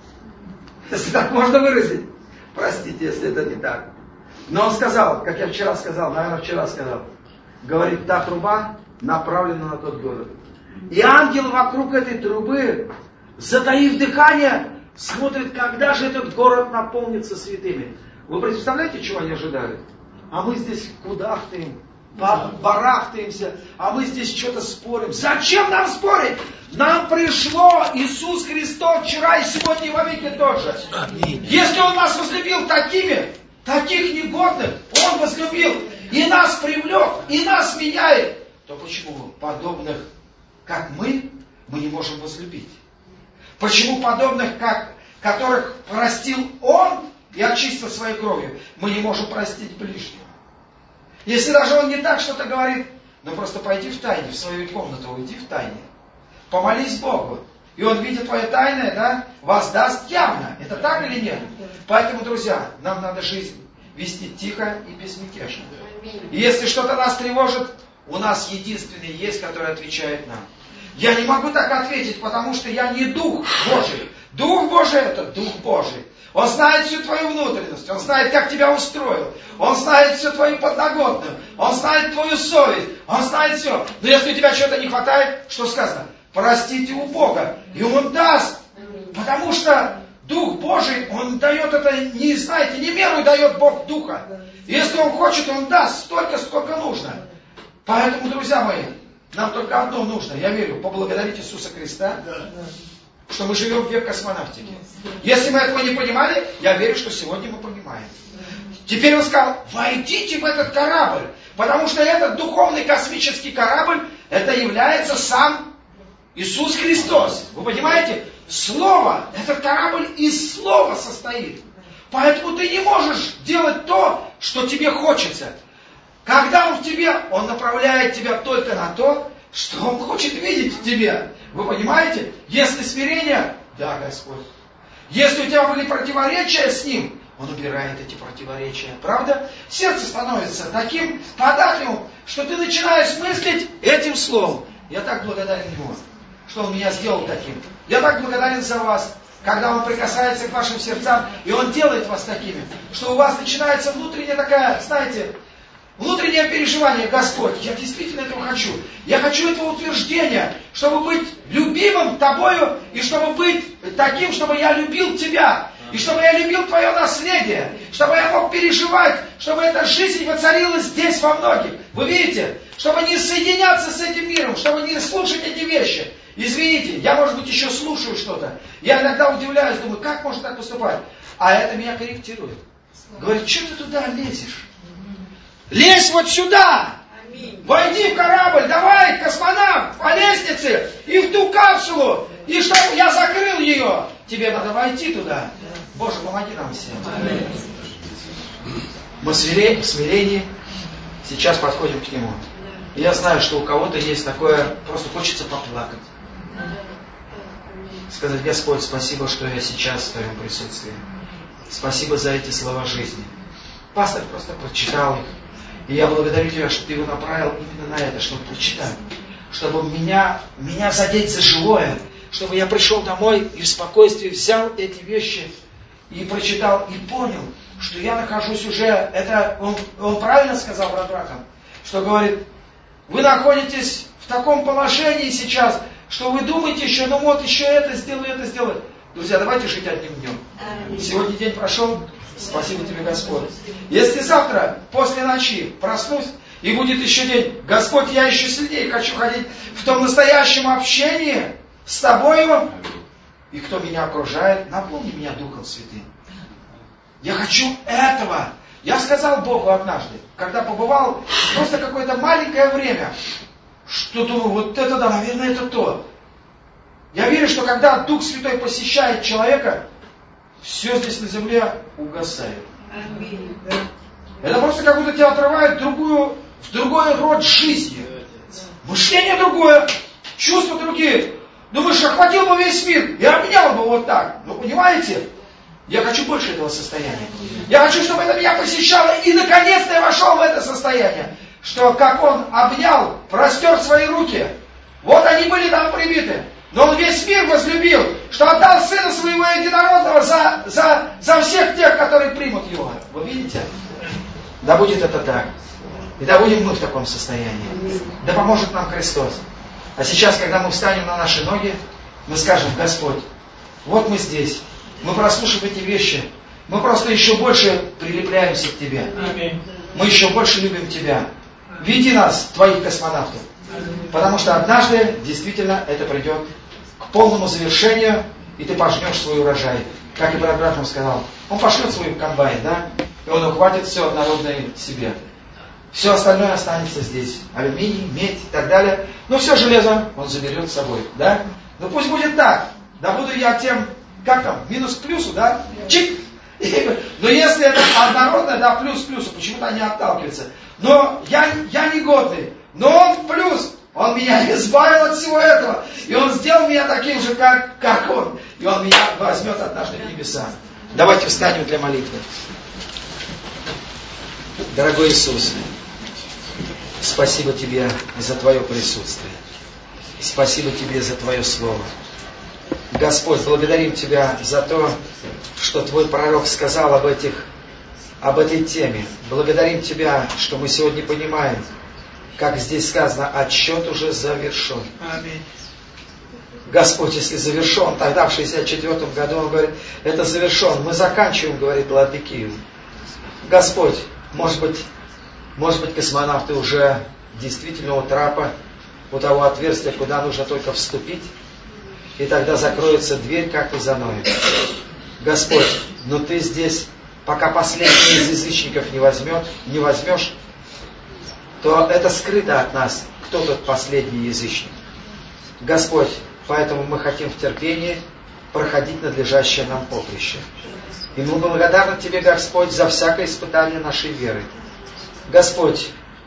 Если так можно выразить. Простите, если это не так. Но он сказал, как я вчера сказал, наверное, вчера сказал. Говорит, та труба направлена на тот город. И ангел вокруг этой трубы, затаив дыхание, смотрит, когда же этот город наполнится святыми. Вы представляете, чего они ожидали? А мы здесь кудахтаем, барахтаемся, а мы здесь что-то спорим. Зачем нам спорить? Нам пришло Иисус Христос вчера и сегодня и вовеки тот же. Если Он нас возлюбил такими, таких негодных, Он возлюбил и нас привлек, и нас меняет, то почему подобных, как мы, мы не можем возлюбить? Почему подобных, как, которых простил Он и очистил своей кровью, мы не можем простить ближнего? Если даже он не так что-то говорит, ну просто пойди в тайне, в свою комнату, уйди в тайне. Помолись Богу. И Он, видя твое тайное, да, воздаст явно. Это так или нет? Поэтому, друзья, нам надо жизнь вести тихо и безмятежно. И если что-то нас тревожит, у нас единственный есть, который отвечает нам. Я не могу так ответить, потому что я не Дух Божий. Дух Божий — это Дух Божий. Он знает всю твою внутренность, Он знает, как тебя устроил, Он знает всю твою подноготную, Он знает твою совесть, Он знает все. Но если у тебя чего-то не хватает, что сказано? Простите у Бога, и Он даст. Потому что Дух Божий, Он дает это, не знаете, не меру дает Бог Духа. Если Он хочет, Он даст столько, сколько нужно. Поэтому, друзья мои, нам только одно нужно, я верю, поблагодарить Иисуса Христа, что мы живем в век космонавтики. Если мы этого не понимали, я верю, что сегодня мы понимаем. Теперь Он сказал, войдите в этот корабль, потому что этот духовный космический корабль, это является сам Иисус Христос. Вы понимаете? Слово, этот корабль из слова состоит. Поэтому ты не можешь делать то, что тебе хочется. Когда Он в тебе, Он направляет тебя только на то, что Он хочет видеть в тебе. Вы понимаете? Если смирение, да, Господь. Если у тебя были противоречия с Ним, Он убирает эти противоречия. Правда? Сердце становится таким податливым, что ты начинаешь мыслить этим словом. Я так благодарен Ему, что Он меня сделал таким. Я так благодарен за вас, когда Он прикасается к вашим сердцам, и Он делает вас такими, что у вас начинается внутренняя такая, знаете, внутреннее переживание, Господь, я действительно этого хочу. Я хочу этого утверждения, чтобы быть любимым Тобою, и чтобы быть таким, чтобы я любил Тебя, и чтобы я любил Твое наследие, чтобы я мог переживать, чтобы эта жизнь воцарилась здесь во многих. Вы видите? Чтобы не соединяться с этим миром, чтобы не слушать эти вещи. Извините, я, может быть, еще слушаю что-то. Я иногда удивляюсь, думаю, как можно так поступать? А это меня корректирует. Говорит, что ты туда лезешь? Лезь вот сюда! Аминь. Войди в корабль, давай, космонавт, по лестнице, и в ту капсулу, и чтобы я закрыл ее. Тебе надо войти туда. Боже, помоги нам всем. Аминь. Мы в смирении сейчас подходим к Нему. И я знаю, что у кого-то есть такое, просто хочется поплакать. Сказать, Господь, спасибо, что я сейчас в Твоем присутствии. Спасибо за эти слова жизни. Пастор просто прочитал их. И я благодарю Тебя, что Ты его направил именно на это, чтобы прочитать. Чтобы меня, меня задеть за живое. Чтобы я пришел домой и в спокойствии взял эти вещи и прочитал, и понял, что я нахожусь уже, это он, он правильно сказал брат братам, что говорит, вы находитесь в таком положении сейчас, что вы думаете еще, ну вот еще это сделаю, это сделаю. Друзья, давайте жить одним днем. Сегодня день прошел, спасибо Тебе, Господь. Если завтра, после ночи, проснусь, и будет еще день, Господь, я еще сильнее хочу ходить в том настоящем общении с Тобою, и кто меня окружает, наполни меня Духом Святым. Я хочу этого. Я сказал Богу однажды, когда побывал просто какое-то маленькое время, что думаю, вот это да, наверное, это то. Я верю, что когда Дух Святой посещает человека, все здесь на земле угасает. Это просто как будто тебя отрывает в, другую, в другой род жизни. Мышление другое, чувства другие. Думаешь, охватил бы весь мир и обнял бы вот так. Ну, понимаете? Я хочу больше этого состояния. Я хочу, чтобы это меня посещало. И наконец-то я вошел в это состояние. Что как он обнял, простер свои руки. Вот они были там прибиты. Но он весь мир возлюбил, что отдал Сына Своего Единородного за, за, за всех тех, которые примут Его. Вы видите? Да будет это так. И да будем мы в таком состоянии. Да поможет нам Христос. А сейчас, когда мы встанем на наши ноги, мы скажем: Господь, вот мы здесь. Мы прослушав эти вещи, мы просто еще больше прилепляемся к Тебе. Мы еще больше любим Тебя. Веди нас, Твоих космонавтов. Потому что однажды действительно это придет к полному завершению, и ты пожнешь свой урожай. Как и брат Братом сказал, он пошлет свой комбайн, да? И он ухватит все однородное себе. Все остальное останется здесь. Алюминий, медь и так далее. Но все железо он заберет с собой, да? Ну пусть будет так. Да буду я тем, как там, минус к плюсу, да? Чик! Но если это однородное, да, плюс к плюсу, почему-то они отталкиваются. Но я, я негодный. Но он плюс. Он меня избавил от всего этого. И он сделал меня таким же, как, как он. И он меня возьмет однажды в небеса. Давайте встанем для молитвы. Дорогой Иисус, спасибо Тебе за Твое присутствие. Спасибо Тебе за Твое Слово. Господь, благодарим Тебя за то, что Твой пророк сказал об этих, об этой теме. Благодарим Тебя, что мы сегодня понимаем, как здесь сказано, отсчет уже завершен. Аминь. Господь, если завершен, тогда в шестьдесят четвёртом году он говорит, это завершен. Мы заканчиваем, говорит Ладыкию. Господь, может быть, может быть, космонавты уже действительно у трапа, у того отверстия, куда нужно только вступить, и тогда закроется дверь, как и за Ноем. Господь, но Ты здесь, пока последний из язычников не возьмет, не возьмешь, то это скрыто от нас, кто тот последний язычник. Господь, поэтому мы хотим в терпении проходить надлежащее нам поприще. И мы благодарны Тебе, Господь, за всякое испытание нашей веры. Господь,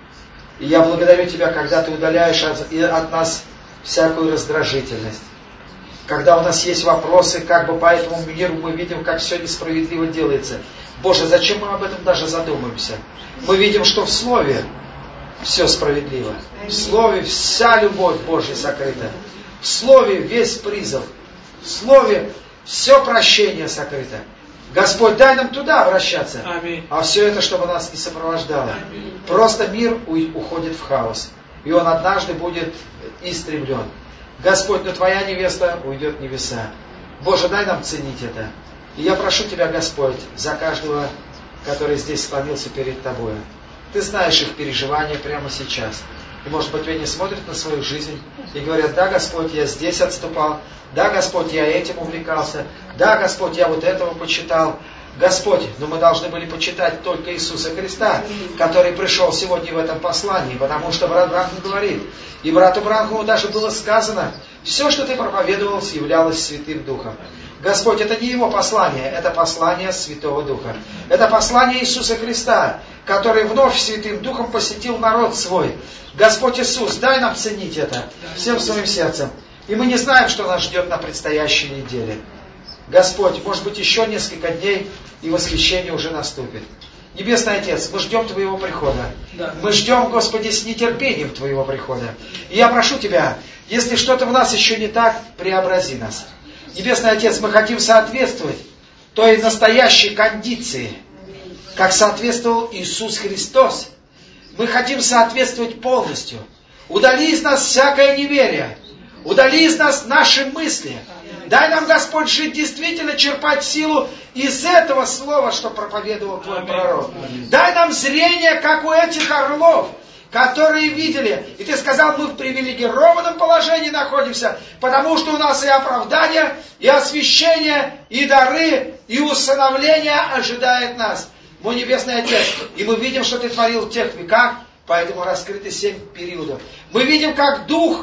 и я благодарю Тебя, когда Ты удаляешь от, от нас всякую раздражительность. Когда у нас есть вопросы, как бы по этому миру мы видим, как все несправедливо делается. Боже, зачем мы об этом даже задумаемся? Мы видим, что в Слове все справедливо. В Слове вся любовь Божья сокрыта. В Слове весь призыв. В Слове все прощение сокрыто. Господь, дай нам туда обращаться. Аминь. А все это, чтобы нас не сопровождало. Аминь. Просто мир уходит в хаос. И он однажды будет истреблен. Господь, но Твоя невеста уйдет в небеса. Боже, дай нам ценить это. И я прошу Тебя, Господь, за каждого, который здесь склонился перед Тобой. Ты знаешь их переживания прямо сейчас. И, может быть, они смотрят на свою жизнь и говорят, да, Господь, я здесь отступал. Да, Господь, я этим увлекался. Да, Господь, я вот этого почитал. Господь, но мы должны были почитать только Иисуса Христа, который пришел сегодня в этом послании, потому что брат Бранхам говорит, и брату Бранхаму даже было сказано, все, что ты проповедовал, являлось Святым Духом. Господь, это не его послание, это послание Святого Духа. Это послание Иисуса Христа, который вновь Святым Духом посетил народ свой. Господь Иисус, дай нам ценить это всем своим сердцем. И мы не знаем, что нас ждет на предстоящей неделе. Господь, может быть, еще несколько дней, и восхищение уже наступит. Небесный Отец, мы ждем Твоего прихода. Да. Мы ждем, Господи, с нетерпением Твоего прихода. И я прошу Тебя, если что-то в нас еще не так, преобрази нас. Небесный Отец, мы хотим соответствовать той настоящей кондиции, как соответствовал Иисус Христос. Мы хотим соответствовать полностью. Удали из нас всякое неверие. Удали из нас наши мысли. Дай нам, Господь, жить действительно, черпать силу из этого слова, что проповедовал Твой пророк. Дай нам зрение, как у этих орлов, которые видели. И Ты сказал, мы в привилегированном положении находимся, потому что у нас и оправдание, и освящение, и дары, и усыновление ожидает нас. Мой Небесный Отец, и мы видим, что Ты творил в тех веках, поэтому раскрыты семь периодов. Мы видим, как Дух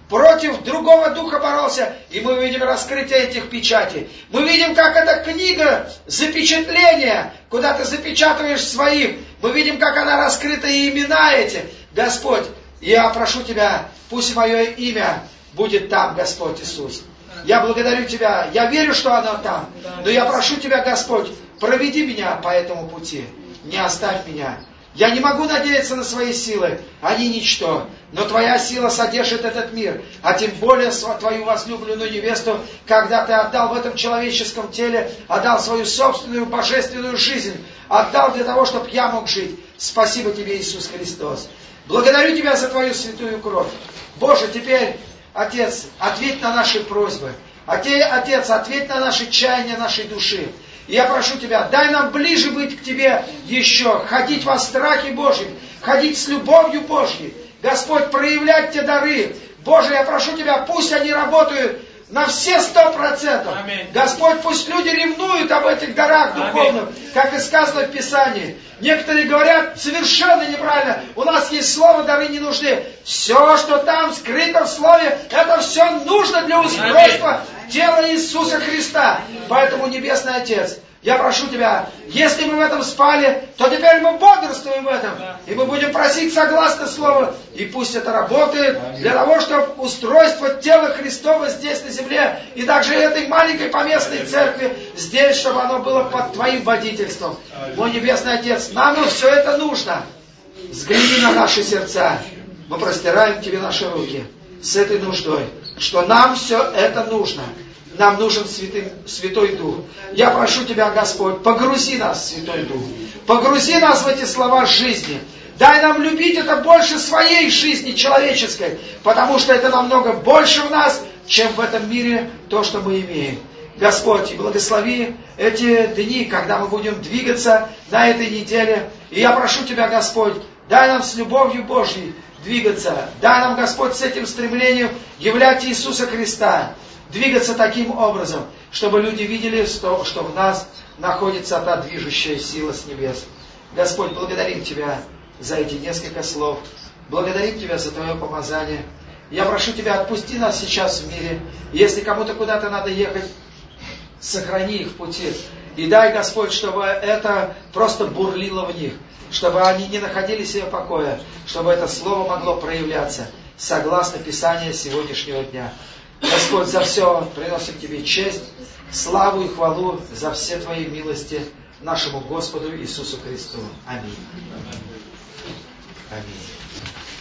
против другого духа боролся, и мы видим раскрытие этих печатей. Мы видим, как эта книга запечатления, куда ты запечатываешь своих. Мы видим, как она раскрыта, и имена эти. Господь, я прошу Тебя, пусть мое имя будет там, Господь Иисус. Я благодарю Тебя, я верю, что оно там. Но я прошу Тебя, Господь, проведи меня по этому пути. Не оставь меня. Я не могу надеяться на свои силы, они ничто. Но Твоя сила содержит этот мир. А тем более Твою возлюбленную невесту, когда Ты отдал в этом человеческом теле, отдал свою собственную божественную жизнь, отдал для того, чтобы я мог жить. Спасибо Тебе, Иисус Христос. Благодарю Тебя за Твою святую кровь. Боже, теперь, Отец, ответь на наши просьбы. Отец, ответь на наши чаяния нашей души. И я прошу Тебя, дай нам ближе быть к Тебе еще, ходить во страхе Божьем, ходить с любовью Божьей. Господь, проявлять те дары. Боже, я прошу Тебя, пусть они работают на все сто процентов. Господь, пусть люди ревнуют об этих дарах духовных, Аминь. Как и сказано в Писании. Некоторые говорят совершенно неправильно. У нас есть слово, дары не нужны. Все, что там скрыто в слове, это все нужно для устройства Аминь. Тела Иисуса Христа. Поэтому, Небесный Отец, я прошу Тебя, если мы в этом спали, то теперь мы бодрствуем в этом. И мы будем просить согласно Слову. И пусть это работает для того, чтобы устройство тела Христова здесь на земле, и также этой маленькой поместной церкви здесь, чтобы оно было под Твоим водительством. Мой Небесный Отец, нам все это нужно. Взгляни на наши сердца. Мы простираем Тебе наши руки с этой нуждой, что нам все это нужно. Нам нужен святый, Святой Дух. Я прошу Тебя, Господь, погрузи нас, Святой Дух. Погрузи нас в эти слова жизни. Дай нам любить это больше своей жизни человеческой, потому что это намного больше в нас, чем в этом мире то, что мы имеем. Господь, и благослови эти дни, когда мы будем двигаться на этой неделе. И я прошу Тебя, Господь, дай нам с любовью Божьей двигаться. Дай нам, Господь, с этим стремлением являть Иисуса Христа. Двигаться таким образом, чтобы люди видели, что, что в нас находится та движущая сила с небес. Господь, благодарим Тебя за эти несколько слов. Благодарим Тебя за Твое помазание. Я прошу Тебя, отпусти нас сейчас в мире. Если кому-то куда-то надо ехать, сохрани их в пути. И дай, Господь, чтобы это просто бурлило в них. Чтобы они не находили себе покоя. Чтобы это слово могло проявляться согласно Писанию сегодняшнего дня. Господь, за все приносим Тебе честь, славу и хвалу за все Твои милости нашему Господу Иисусу Христу. Аминь. Аминь.